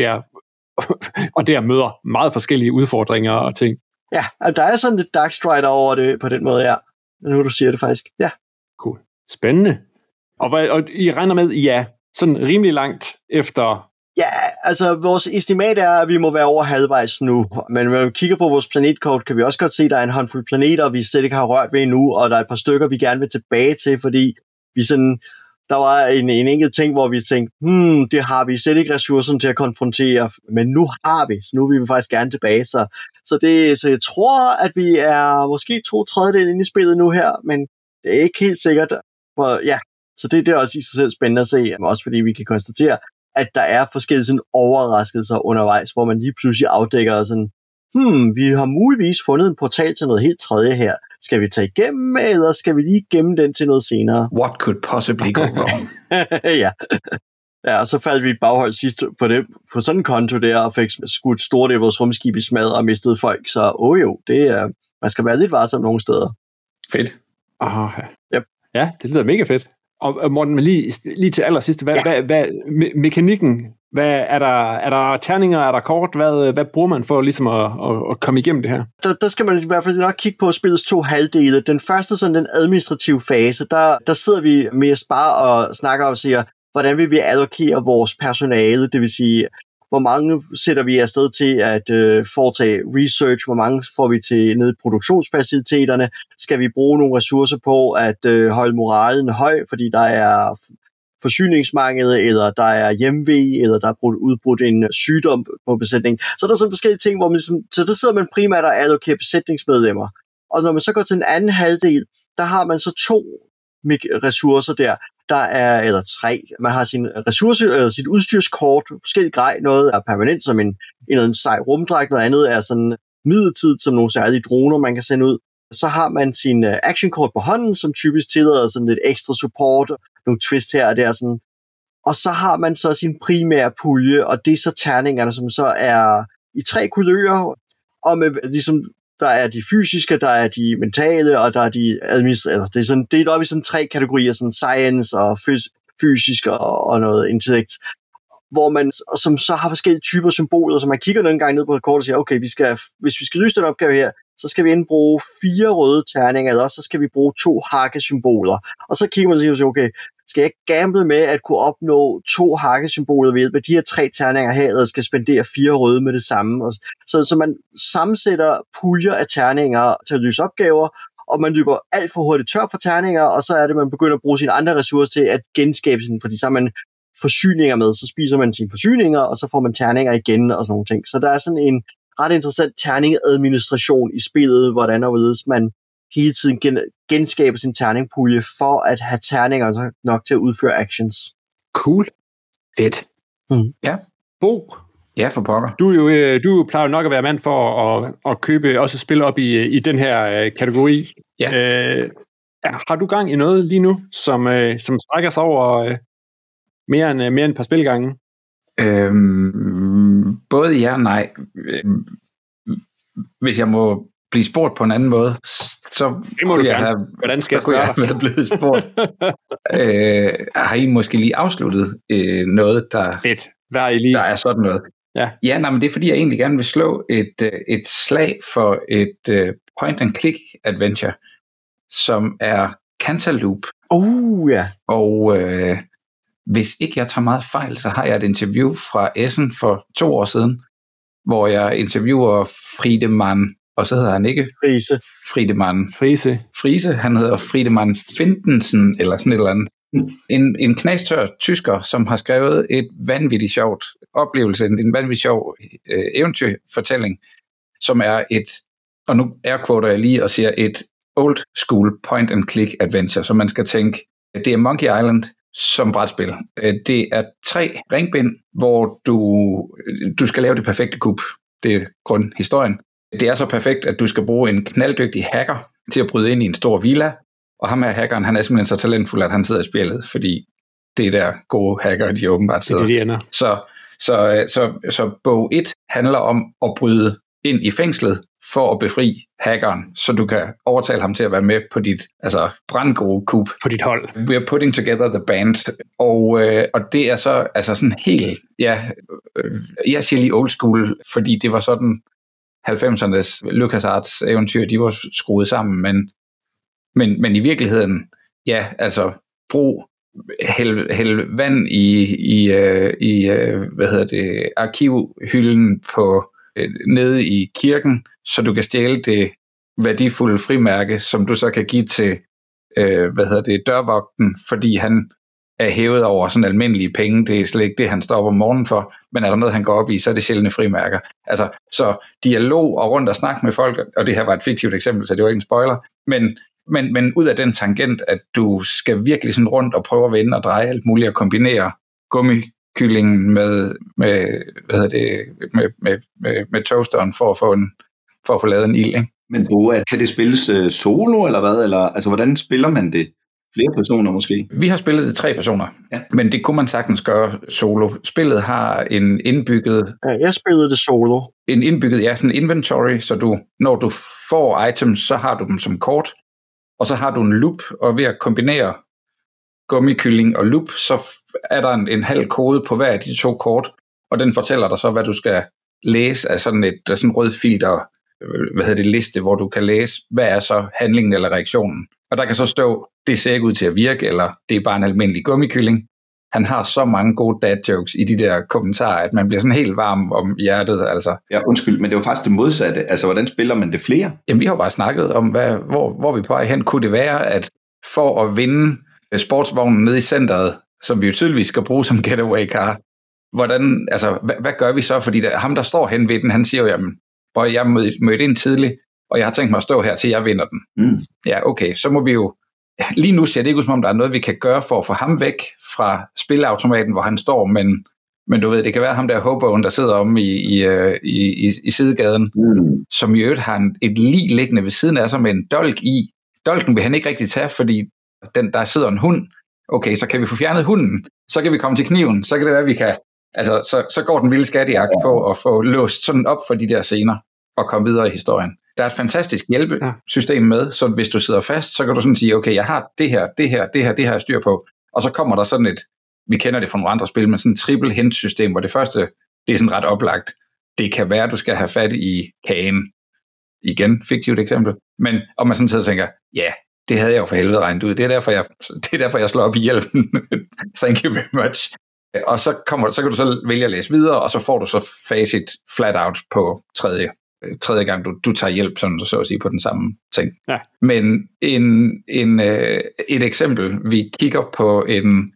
og der møder meget forskellige udfordringer og ting. Ja, der er sådan lidt Dark Strider over det på den måde, ja. Nu du siger det faktisk, ja. Cool. Spændende. Og I regner med, ja, sådan rimelig langt efter... Ja, altså vores estimat er, at vi må være over halvvejs nu. Men når vi kigger på vores planetkort, kan vi også godt se, at der er en håndfuld planeter, vi slet ikke har rørt ved endnu, og der er et par stykker, vi gerne vil tilbage til, fordi vi sådan... Der var en enkelt ting, hvor vi tænkte, det har vi slet ikke ressourcen til at konfrontere, men nu har vi, så nu vil vi faktisk gerne tilbage. Så jeg tror, at vi er måske 2/3 inde i spillet nu her, men det er ikke helt sikkert. Ja, så det er også i sig selv spændende at se, også fordi vi kan konstatere, at der er forskellige sådan overraskelser undervejs, hvor man lige pludselig afdækker sådan, vi har muligvis fundet en portal til noget helt tredje her. Skal vi tage igennem, eller skal vi lige gemme den til noget senere? What could possibly go wrong? Ja, og så faldt vi i baghold sidst på sådan en konto der, og fik skudt stort af vores rumskib i smad og mistede folk. Så man skal være lidt varsom nogle steder. Fedt. Yep. Ja, det lyder mega fedt. Og Morten, lige til allersidst, hvad mekanikken, er der terninger, er der kort, hvad bruger man for ligesom at komme igennem det her? Der skal man i hvert fald nok kigge på spillets 2 halvdele. Den første, sådan den administrative fase, der sidder vi mest bare og snakker og siger, hvordan vil vi allokere vores personale, det vil sige, hvor mange sætter vi afsted til at foretage research, hvor mange får vi til nede i produktionsfaciliteterne, skal vi bruge nogle ressourcer på at holde moralen høj, fordi der er forsyningsmangel, eller der er hjemve, eller der er udbrudt en sygdom på besætningen. Så der er sådan forskellige ting, hvor man så der sidder man primært og allokerer besætningsmedlemmer. Og når man så går til den anden halvdel, der har man så 2 ressourcer der. Der er, eller 3. Man har sin sit udstyrskort, forskellige grej. Noget er permanent som en sej rumdragt, noget andet er sådan midlertidigt som nogle særlige droner, man kan sende ud. Så har man sin actionkort på hånden, som typisk tillader sådan lidt ekstra support, nogle twist her og der. Sådan. Og så har man så sin primære pulje, og det er så terningerne, som så er i 3 kulører, og med ligesom der er de fysiske, der er de mentale, og der er de administrative. Det er sådan delt op i sådan 3 kategorier, sådan science og fysisk og noget intellekt, hvor man som så har forskellige typer symboler, så man kigger nogle gange ned på kortet og siger, okay, hvis vi skal løse den opgave her, så skal vi enten bruge 4 røde terninger, eller også så skal vi bruge 2 hakkesymboler. Og så kigger man og siger, okay, skal jeg gamble med at kunne opnå 2 hakkesymboler ved hjælp af de her 3 terninger her, eller skal spendere 4 røde med det samme? Så man sammensætter puljer af terninger til at løse opgaver, og man løber alt for hurtigt tør for terninger, og så er det, man begynder at bruge sine andre ressourcer til at genskabe sin, fordi så har man forsyninger med, så spiser man sine forsyninger, og så får man terninger igen og sådan nogle ting. Så der er sådan en ret interessant terningadministration i spillet, hvordan og hvorledes man hele tiden genskaber sin terningpulje for at have terninger nok til at udføre actions. Cool. Fedt. Ja. Bo. Ja, for pokker. Du plejer nok at være mand for at købe også spil op i den her kategori. Ja. Har du gang i noget lige nu, som strækker sig over mere end et par spilgange? Både ja og nej. Hvis jeg må blive spurgt på en anden måde, så kunne jeg have, hvordan skal kunne jeg have været blevet spurgt. Har I måske lige afsluttet noget, Fedt. Hvad er I lige? Der er sådan noget? Ja, men det er fordi, jeg egentlig gerne vil slå et slag for et point-and-click adventure, som er Cantaloupe. Ja. Og hvis ikke jeg tager meget fejl, så har jeg et interview fra Essen for 2 år siden, hvor jeg interviewer Friedemann, og så hedder han ikke Friese. Han hedder Friedemann Findensen, eller sådan et eller andet. En knastør tysker, som har skrevet et vanvittigt sjovt oplevelse, en vanvittigt sjov eventyrfortælling, som er og nu airquoter jeg lige og siger, et old school point and click adventure, så man skal tænke, det er Monkey Island som brætspil. Det er 3 ringbind, hvor du skal lave det perfekte kup. Det er grundhistorien. Det er så perfekt, at du skal bruge en knalddygtig hacker til at bryde ind i en stor villa, og ham her hackeren, han er simpelthen så talentfuld, at han sidder i spillet, fordi det er der gode hacker, de åbenbart sidder. Det er det, de ender. Så bog 1 handler om at bryde ind i fængslet for at befri hackeren, så du kan overtale ham til at være med på dit brandgode kup. På dit hold. We're putting together the band. Og det er så sådan helt, jeg siger lige old school, fordi det var sådan 90'ernes LucasArts eventyr, de var skruet sammen, men i virkeligheden, brug hæld vand i arkivhylden nede i kirken, så du kan stjæle det værdifulde frimærke, som du så kan give til dørvogten, fordi han er hævet over sådan almindelige penge. Det er slet ikke det, han står op om morgenen for, men er der noget, han går op i, så er det sjældne frimærker. Altså, så dialog og rundt og snak med folk, og det her var et fiktivt eksempel, så det var ikke en spoiler, men ud af den tangent, at du skal virkelig sådan rundt og prøve at vende og dreje alt muligt og kombinere gummikyllingen med toasteren for at få lavet en ild, ikke? Men kan det spilles solo, eller hvad? Eller, altså, hvordan spiller man det? Flere personer måske? Vi har spillet det 3 personer, men det kunne man sagtens gøre solo. Spillet har en indbygget... Ja, jeg spillede det solo. En indbygget, sådan inventory, så når du får items, så har du dem som kort, og så har du en loop, og ved at kombinere gummikylling og loop, så er der en halv kode på hver af de 2 kort, og den fortæller dig så, hvad du skal læse af sådan en rød filter, liste, hvor du kan læse, hvad er så handlingen eller reaktionen. Og der kan så stå, det ser ikke ud til at virke, eller det er bare en almindelig gummikylling. Han har så mange gode dad jokes i de der kommentarer, at man bliver sådan helt varm om hjertet. Altså. Ja, undskyld, men det var faktisk det modsatte. Altså, hvordan spiller man det flere? Jamen, vi har bare snakket om, hvor vi er på vej hen. Kunne det være, at for at vinde sportsvognen nede i centret, som vi jo tydeligvis skal bruge som getaway car, hvad gør vi så? Fordi ham, der står hen ved den, han siger jo, jamen, hvor jeg mødte ind tidligt, og jeg har tænkt mig at stå her, til jeg vinder den. Ja, okay, så må vi jo... Lige nu ser det ikke ud, som om der er noget, vi kan gøre for at få ham væk fra spilleautomaten, hvor han står, men du ved, det kan være ham der hoboen, der sidder omme i sidegaden, som i øvrigt har et lig liggende ved siden af sig med en dolk i. Dolken vil han ikke rigtig tage, fordi der sidder en hund. Okay, så kan vi få fjernet hunden, så kan vi komme til kniven, så kan det være, vi kan... Altså, så går den vilde skattejagt på at få låst sådan op for de der scener og komme videre i historien. Der er et fantastisk hjælpesystem med, så hvis du sidder fast, så kan du sådan sige, okay, jeg har det her, jeg styr på, og så kommer der sådan vi kender det fra nogle andre spil, men sådan et triple hint system, hvor det første, det er sådan ret oplagt. Det kan være, at du skal have fat i kagen. Igen, fiktivt eksempel. Men om man sådan sidder og tænker, det havde jeg jo for helvede regnet ud. Det er derfor, jeg slår op i hjælpen. Thank you very much. Og så kan du så vælge at læse videre, og så får du så facit flat out på tredje gang, du tager hjælp, sådan så at sige, på den samme ting. Ja. Men et eksempel, vi kigger på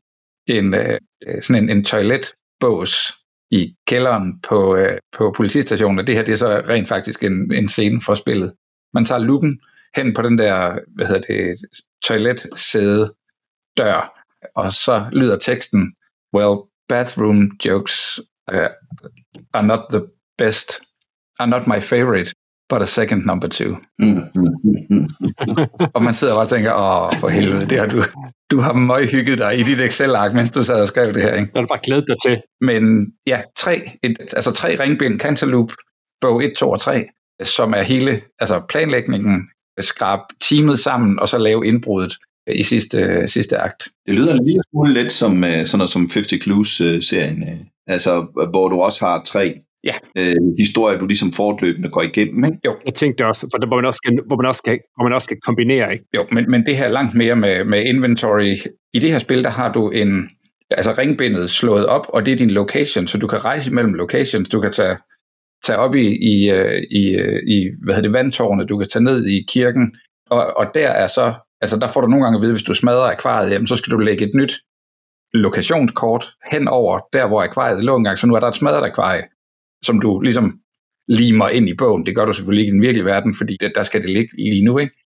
en toiletbås i kælderen på politistationen, og det her, det er så rent faktisk en scene for spillet. Man tager luppen hen på den der, toiletsæde dør, og så lyder teksten, well, bathroom jokes are not the best, are not my favorite, but a second number 2. Og man sidder og tænker, for helvede, Du har møghygget dig i dit Excel-ark, mens du sad og skrev det her, ikke? Der er du bare glædet dig til. Men ja, 3 ringbind, Cantaloupe, bog 1, 2 og 3, som er hele planlægningen, skrab teamet sammen, og så lave indbruddet i sidste akt. Det lyder en lille smule lidt som sådan noget som 50 Clues-serien, hvor du også har 3 historier, du ligesom fortløbende går igennem, ikke? Jo. Jeg tænkte også, for hvor man også skal kombinere, ikke? Jo, men det her er langt mere med inventory. I det her spil, der har du ringbindet slået op, og det er din location, så du kan rejse mellem locations. Du kan tage op i vandtårnet, du kan tage ned i kirken, og der er så, der får du nogle gange at vide, hvis du smadrer akvariet, jamen, så skal du lægge et nyt lokationskort hen over der, hvor akvariet lå engang, så nu er der et smadret akvarie, som du ligesom limer ind i bogen. Det gør du selvfølgelig ikke i den virkelige verden, fordi der skal det ligge lige nu, ikke?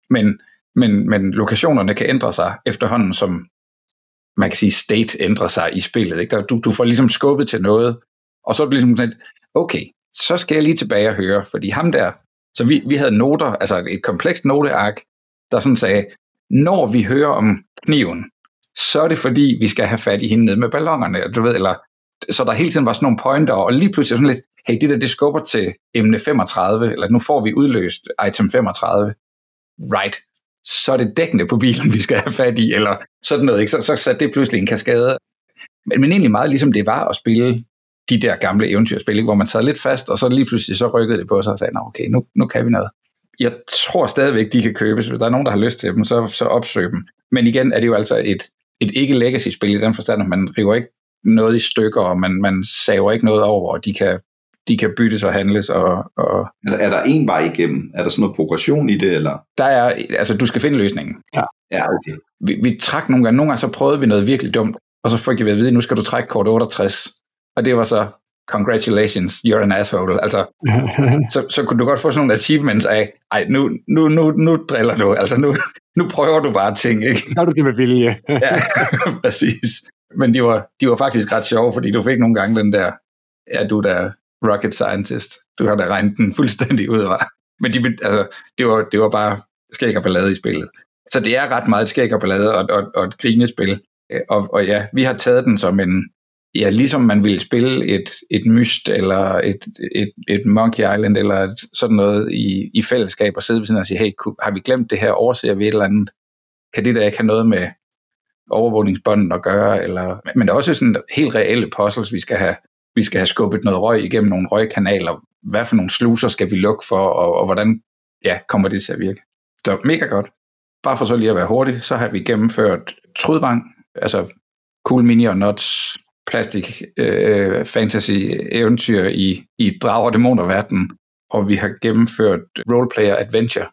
Men lokationerne kan ændre sig efterhånden, som man kan sige, state ændrer sig i spillet, ikke? Du får ligesom skubbet til noget, og så er det ligesom sådan, okay, så skal jeg lige tilbage og høre, fordi ham der, så vi havde noter, et komplekst noteark, der sådan sagde, når vi hører om kniven, så er det fordi, vi skal have fat i hende ned med ballongerne, du ved, eller så der hele tiden var sådan nogle pointer, og lige pludselig sådan lidt, hey, det skubber til emne 35, eller nu får vi udløst item 35, right, så er det dækkende på bilen, vi skal have fat i, eller sådan noget, ikke? Så satte det pludselig en kaskade. Men egentlig meget ligesom det var at spille de der gamle eventyrspil, hvor man sad lidt fast, og så lige pludselig så rykkede det på sig og sagde, okay, nu kan vi noget. Jeg tror stadigvæk, de kan købes. Hvis der er nogen, der har lyst til dem, så opsøg dem. Men igen er det jo altså et ikke-legacy-spil i den forstand, at man river ikke noget i stykker, og man saver ikke noget over, og de kan byttes og handles. Og Er der en vej igennem? Er der sådan noget progression i det? Eller? Der er, du skal finde løsningen. Ja, okay. Vi trak nogle gange så prøvede vi noget virkelig dumt, og så fik vi at vide, nu skal du trække kort 68. Og det var så, congratulations, you're an asshole. Så kunne du godt få sådan nogle achievements af, nu driller du, nu prøver du bare ting, ikke? Gør du det med vilje? Ja, præcis. Men de var faktisk ret sjove, fordi du fik nogle gange den der, du der rocket scientist, du har da regnet den fuldstændig ud af. Men det var bare skæg og ballade i spillet. Så det er ret meget skæg og ballade og et grinespil. Og ja, vi har taget den som ligesom man ville spille et Myst, eller et Monkey Island, eller sådan noget i fællesskab, og sidde ved siden og sige, hey, har vi glemt det her, overser vi et eller andet? Kan det der ikke have noget med overvågningsbånden at gøre? Men der er også sådan helt reelle puzzles, vi skal have skubbet noget røg igennem nogle røgkanaler. Hvad for nogle sluser skal vi lukke for, og hvordan kommer det til at virke? Så mega godt. Bare for så lige at være hurtig, så har vi gennemført Trudvang, Cool Mini og Nuts, plastik fantasy eventyr i Drager og Dæmoner-verdenen, og vi har gennemført Roleplayer Adventure,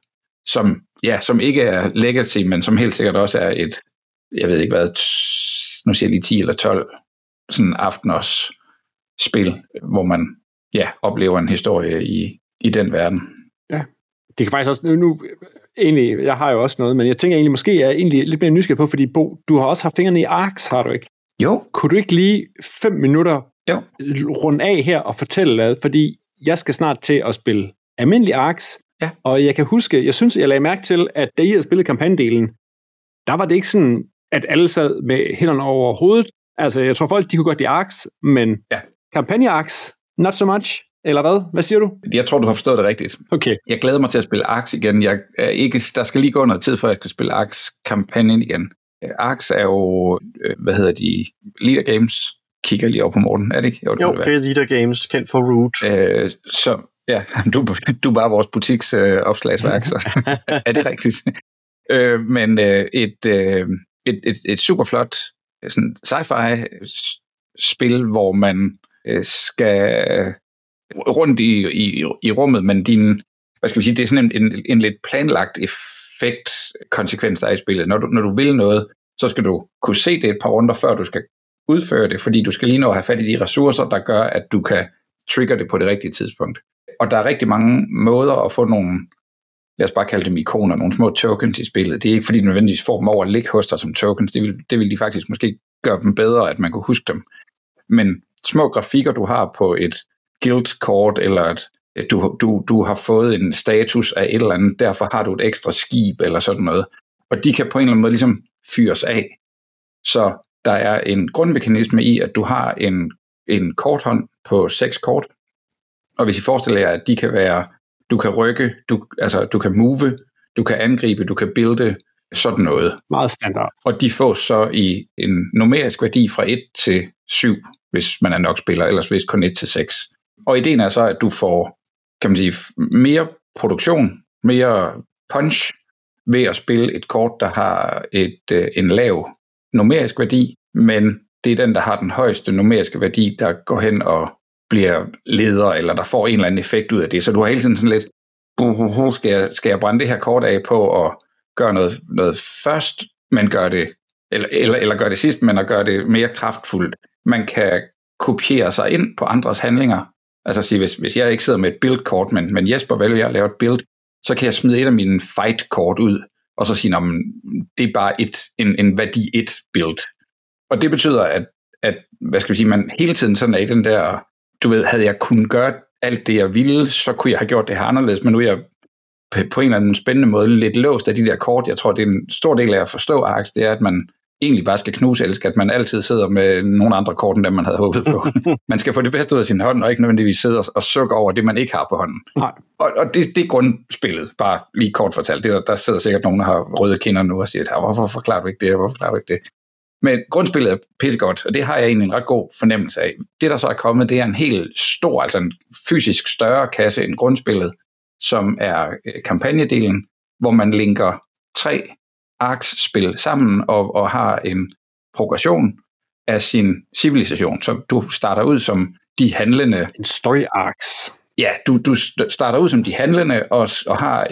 som ikke er legacy, men som helt sikkert også er et, jeg ved ikke hvad, nu siger jeg lige 10 eller 12 sådan afteners spil, hvor man oplever en historie i den verden. Ja, det kan faktisk også nu egentlig, jeg har jo også noget, men jeg tænker egentlig, måske er jeg egentlig lidt mere nysgerrig på, fordi Bo, du har også haft fingrene i Arks, har du ikke? Jo. Kunne du ikke lige 5 minutter runde af her og fortælle, fordi jeg skal snart til at spille almindelig Arks, og jeg kan huske, jeg synes, jeg lagde mærke til, at da I havde spillet kampagnedelen, der var det ikke sådan, at alle sad med hænderne over hovedet. Jeg tror folk, de kunne godt lide Arks, men kampagne-Arks, not so much. Eller hvad? Hvad siger du? Jeg tror, du har forstået det rigtigt. Okay. Jeg glæder mig til at spille Arks igen. Der skal lige gå noget tid, før jeg skal spille Arks-kampagnen igen. Arks er jo, Leader Games, kigger lige over på Morten, er det ikke? Jo, det er Leader Games, kendt for Root. Så du er bare vores butiks opslagsværk, så er det rigtigt? Men et super flot sådan sci-fi spil, hvor man skal rundt i rummet, men det er sådan en lidt planlagt effekt-konsekvens, der er i spillet. Når du vil noget, så skal du kunne se det et par runder, før du skal udføre det, fordi du skal lige nå at have fat i de ressourcer, der gør, at du kan trigger det på det rigtige tidspunkt. Og der er rigtig mange måder at få nogle, lad os bare kalde dem ikoner, nogle små tokens i spillet. Det er ikke fordi, du nødvendigvis får dem over at ligge hos dig som tokens. Det vil de faktisk måske gøre dem bedre, at man kunne huske dem. Men små grafikker, du har på et guild-kort, eller at du har fået en status af et eller andet, derfor har du et ekstra skib, eller sådan noget. Og de kan på en eller anden måde ligesom fyres af. Så der er en grundmekanisme i, at du har en korthånd på 6 kort, og hvis I forestiller jer, at de kan være, du kan rykke, du kan move, du kan angribe, du kan builde, sådan noget. Meget standard. Og de får så i en numerisk værdi fra 1 til 7, hvis man er nok spiller, ellers hvis kun 1 til 6. Og ideen er så, at du får, kan man sige, mere produktion, mere punch ved at spille et kort, der har en lav numerisk værdi, men det er den, der har den højeste numeriske værdi, der går hen og bliver leder, eller der får en eller anden effekt ud af det. Så du har hele tiden sådan lidt, skal jeg brænde det her kort af på at gøre noget først, men gør det, eller gør det sidst, men at gøre det mere kraftfuldt. Man kan kopiere sig ind på andres handlinger. Altså sige, hvis jeg ikke sidder med et build-kort, men Jesper vælger at lave et build, så kan jeg smide et af mine fight-kort ud, og så sige, det er bare en værdi 1 build. Og det betyder, at hvad skal vi sige, man hele tiden sådan er i den der, du ved, havde jeg kunnet gøre alt det, jeg ville, så kunne jeg have gjort det her anderledes, men nu er jeg på en eller anden spændende måde lidt låst af de der kort. Jeg tror, det er en stor del af at forstå Arx, det er, at man egentlig bare skal knuselske, at man altid sidder med nogle andre kort, end dem man havde håbet på. Man skal få det bedste ud af sin hånd, og ikke nødvendigvis sidde og sukke over det, man ikke har på hånden. Nej. Og det er grundspillet, bare lige kort fortalt. Der sidder sikkert nogen, der har røde kinder nu og siger, hvorfor forklarer du ikke det, hvorfor forklarer du ikke det? Men grundspillet er pissegodt, og det har jeg egentlig en ret god fornemmelse af. Det, der så er kommet, det er en helt stor, altså en fysisk større kasse end grundspillet, som er kampagnedelen, hvor man linker 3 Arx-spil sammen og har en progression af sin civilisation. Så du starter ud som de handlende... En story arcs. Ja, du starter ud som de handlende og har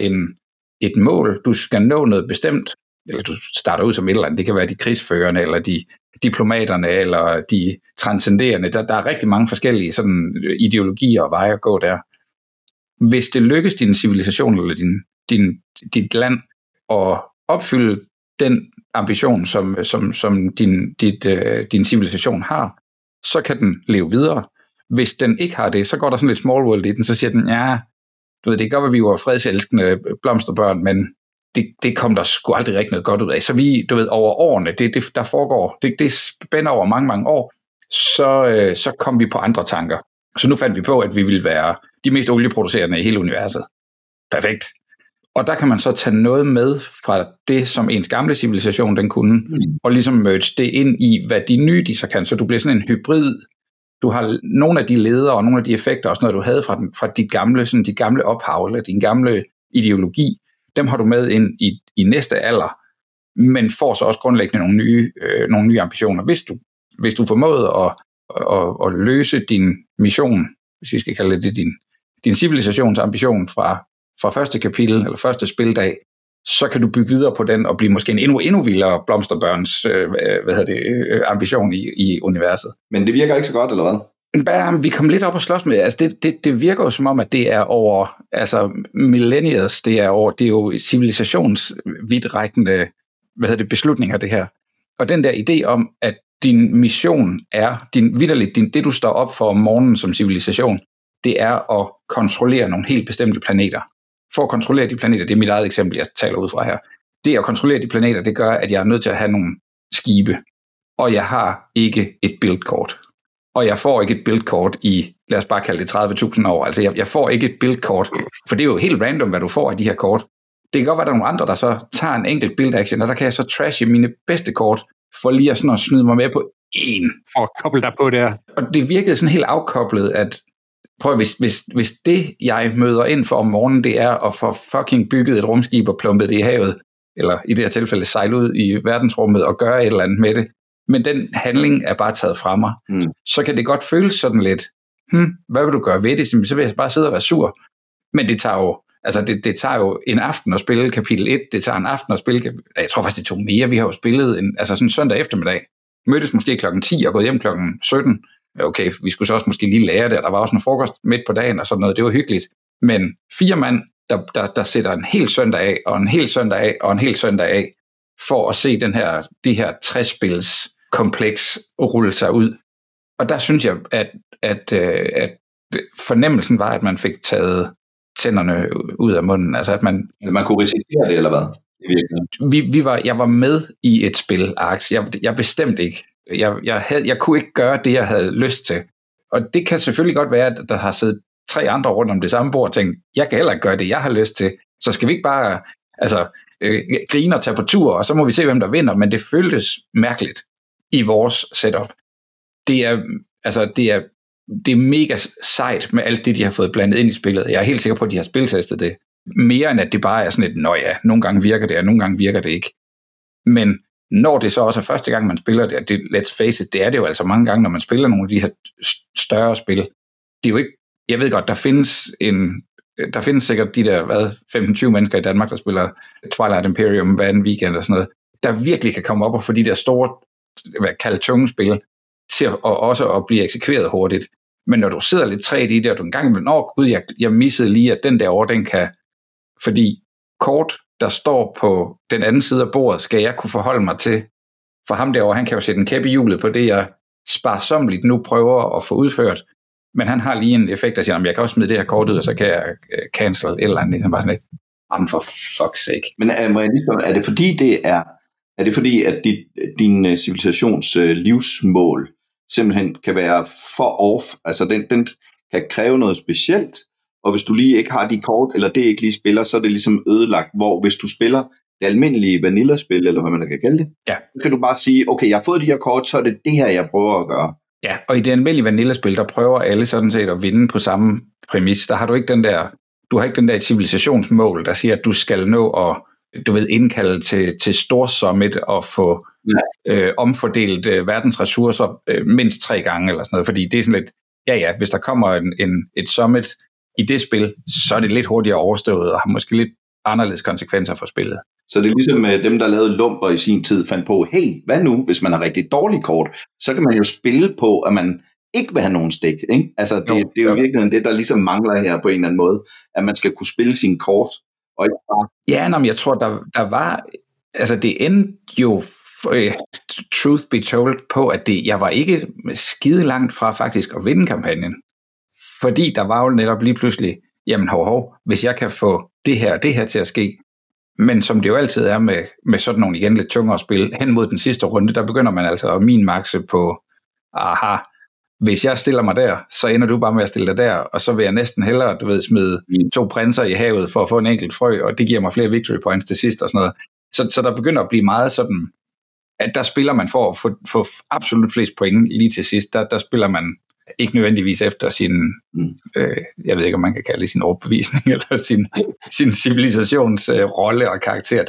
et mål. Du skal nå noget bestemt, eller du starter ud som et eller andet. Det kan være de krigsførende, eller de diplomaterne, eller de transcenderende. Der er rigtig mange forskellige sådan, ideologier og veje at gå der. Hvis det lykkes din civilisation eller dit land at opfylde den ambition, som din civilisation har, så kan den leve videre. Hvis den ikke har det, så går der sådan lidt small world i den, så siger den, du ved, det kan godt være, at vi var fredselskende blomsterbørn, men det kom der sgu aldrig rigtig noget godt ud af. Så vi, du ved, over årene, det der foregår, det spænder over mange, mange år, så kom vi på andre tanker. Så nu fandt vi på, at vi ville være de mest olieproducerende i hele universet. Perfekt. Og der kan man så tage noget med fra det, som ens gamle civilisation den kunne, og ligesom merge det ind i, hvad de nye de så kan. Så du bliver sådan en hybrid. Du har nogle af de ledere og nogle af de effekter, også noget du havde fra dit gamle ophav, eller din gamle ideologi, dem har du med ind i næste alder, men får så også grundlæggende nogle nye ambitioner. Hvis du formåede at løse din mission, hvis vi skal kalde det din civilisationsambition fra første kapitel eller første spildag, så kan du bygge videre på den og blive måske en endnu vildere blomsterbørns ambition i universet. Men det virker ikke så godt, eller hvad? Vi kom lidt op og slås med, altså det virker jo som om, at det er over, altså millennials, det er jo civilisationsvidtrækkende, beslutninger det her. Og den der idé om, at din mission er, det du står op for om morgenen som civilisation, det er at kontrollere nogle helt bestemte planeter. For at kontrollere de planeter, det er mit eget eksempel, jeg taler ud fra her. Det at kontrollere de planeter, det gør, at jeg er nødt til at have nogle skibe. Og jeg har ikke et buildkort. Og jeg får ikke et buildkort i, lad os bare kalde det 30.000 år. Altså jeg får ikke et buildkort, for det er jo helt random, hvad du får af de her kort. Det kan godt være, at der er nogle andre, der så tager en enkelt build action, og der kan jeg så trashe mine bedste kort, for lige at snyde mig med på én. For at koble dig på der. Og det virkede sådan helt afkoblet, at prøv, hvis det, jeg møder ind for om morgenen, det er at få fucking bygget et rumskib og plumpet det i havet, eller i det her tilfælde sejle ud i verdensrummet og gøre et eller andet med det, men den handling er bare taget fra mig, så kan det godt føles sådan lidt, hvad vil du gøre ved det? Så vil jeg bare sidde og være sur. Men det tager jo, det tager jo en aften at spille kapitel 1, det tager en aften at spille, jeg tror faktisk det tog mere, vi har jo spillet sådan søndag eftermiddag, mødtes måske klokken 10 og gået hjem klokken 17. Okay, vi skulle så også måske lige lære det, der var også en frokost midt på dagen og sådan noget, det var hyggeligt. Men 4 mand, der sætter en hel søndag af, og en hel søndag af, og en hel søndag af, for at se det her 60-spils kompleks rulle sig ud. Og der synes jeg, at fornemmelsen var, at man fik taget tænderne ud af munden. Altså at man kunne risikere det, eller hvad? Jeg var med i et spil, Arx. Jeg bestemt ikke. Jeg kunne ikke gøre det, jeg havde lyst til. Og det kan selvfølgelig godt være, at der har siddet 3 andre rundt om det samme bord og tænkt, jeg kan heller ikke gøre det, jeg har lyst til. Så skal vi ikke bare grine og tage på tur, og så må vi se, hvem der vinder. Men det føltes mærkeligt i vores setup. Det er mega sejt med alt det, de har fået blandet ind i spillet. Jeg er helt sikker på, at de har spiltestet det. Mere end at det bare er sådan et, nogle gange virker det, og nogle gange virker det ikke. Men når det så også er første gang, man spiller det, let's face it, det er det jo altså mange gange, når man spiller nogle af de her større spil. Det er jo ikke, jeg ved godt, der findes sikkert de der, 15-20 mennesker i Danmark, der spiller Twilight Imperium hver anden weekend og sådan noget, der virkelig kan komme op og få de der store, tunge spil, og også at blive eksekveret hurtigt. Men når du sidder lidt træt i det, og du engang vil, jeg missede lige, at den derovre, den kan, fordi kort, der står på den anden side af bordet, skal jeg kunne forholde mig til. For ham derovre, han kan jo sætte en kæp i hjulet på det, jeg sparsomligt nu prøver at få udført. Men han har lige en effekt, der siger, jeg kan også smide det her kort ud, og så kan jeg cancel et eller andet. Han bare sådan lidt, for fuck's sake. Men er det fordi, at din civilisations livsmål simpelthen kan være for off, altså den kan kræve noget specielt, og hvis du lige ikke har de kort, eller det ikke lige spiller, så er det ligesom ødelagt, hvor hvis du spiller det almindelige vanilla-spil, eller hvad man kan kalde det, så kan du bare sige, okay, jeg har fået de her kort, så er det det her, jeg prøver at gøre. Ja, og i det almindelige vanilla-spil, der prøver alle sådan set at vinde på samme præmis. Der har du ikke du har ikke den der civilisationsmål, der siger, at du skal nå at, indkalde til stor summit og få omfordelt verdens ressourcer mindst 3 gange eller sådan noget, fordi det er sådan lidt, hvis der kommer et summit i det spil, så er det lidt hurtigere overstået og har måske lidt anderledes konsekvenser for spillet. Så det er ligesom dem, der lavede lumper i sin tid, fandt på, hey, hvad nu, hvis man har rigtig dårlige kort, så kan man jo spille på, at man ikke vil have nogen stik, ikke? Altså, det er jo virkelig det, der ligesom mangler her på en eller anden måde, at man skal kunne spille sine kort, og ikke bare... Ja, men jeg tror, der var... Altså, det endte jo, truth be told, på, at jeg var ikke skide langt fra faktisk at vinde kampagnen. Fordi der var jo netop lige pludselig, jamen hvis jeg kan få det her til at ske, men som det jo altid er med sådan nogle igen lidt tungere spil, hen mod den sidste runde, der begynder man altså at minmaxe på, hvis jeg stiller mig der, så ender du bare med at stille dig der, og så vil jeg næsten hellere, smide 2 prinser i havet for at få en enkelt frø, og det giver mig flere victory points til sidst og sådan noget. Så der begynder at blive meget sådan, at der spiller man for at få absolut flest point lige til sidst, der spiller man ikke nødvendigvis efter sin, jeg ved ikke, om man kan kalde det sin overbevisning, eller sin civilisations rolle og karakter.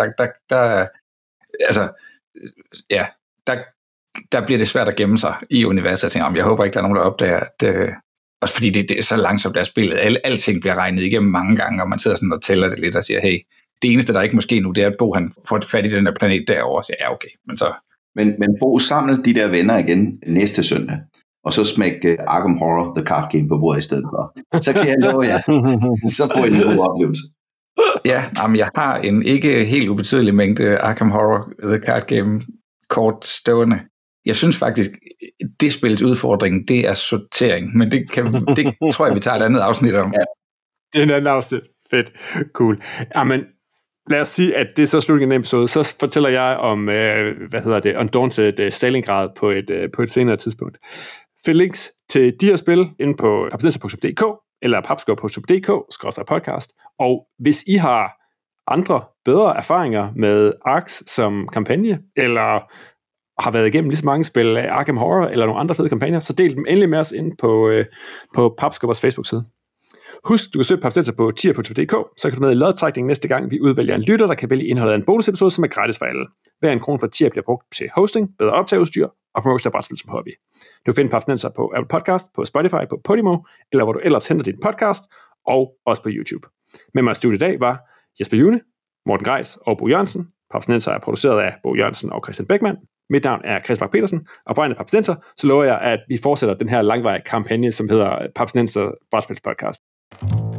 Der bliver det svært at gemme sig i universet. Jeg tænker, jeg håber ikke, der er nogen, der opdager, at også fordi det er så langsomt, der er spillet. Alting bliver regnet igennem mange gange, og man sidder sådan og tæller det lidt og siger, hey, det eneste, der ikke måske nu, det er, at Bo han får fat i den der planet derovre. Så okay, men så... Men Bo, samle de der venner igen næste søndag, og så smæk Arkham Horror The Card Game på bordet i stedet for. Så kan jeg love jer, så får I en god oplevelse. Ja, jeg har en ikke helt ubetydelig mængde Arkham Horror The Card Game kort stående. Jeg synes faktisk, det spils udfordring, det er sortering, men det tror jeg, vi tager et andet afsnit om. Ja. Det er et andet afsnit. Fedt. Cool. Jamen, lad os sige, at det er så slutningen af episode. Så fortæller jeg om, Undaunted Stalingrad på et senere tidspunkt. Find links til de her spil inde på papsnenser.dk eller papskov.dk/podcast. Og hvis I har andre bedre erfaringer med Arx som kampagne, eller har været igennem lige så mange spil af Arkham Horror, eller nogle andre fede kampagner, så del dem endelig med os inde på Papskubbers Facebook-side. Husk, du kan støtte Papsnenser på tier.dk, så kan du med i lodtrækningen næste gang, vi udvælger en lytter, der kan vælge indholdet af en bonusepisode, som er gratis for alle. Hver en krone fra tier bliver brugt til hosting, bedre optageudstyr og promotion af brætspil som hobby. Du finder Papsnenser på Apple Podcast, på Spotify, på Podimo, eller hvor du ellers henter din podcast, og også på YouTube. Med mig i studiet i dag var Jesper June, Morten Greis og Bo Jørgensen. Papsnenser er produceret af Bo Jørgensen og Christian Beckmann. Mit navn er Chris Bak Petersen, og på vegne af Papsnenser, så lover jeg, at vi fortsætter den her langvarige kampagne, som hedder Papsnenser Brætspils Podcast.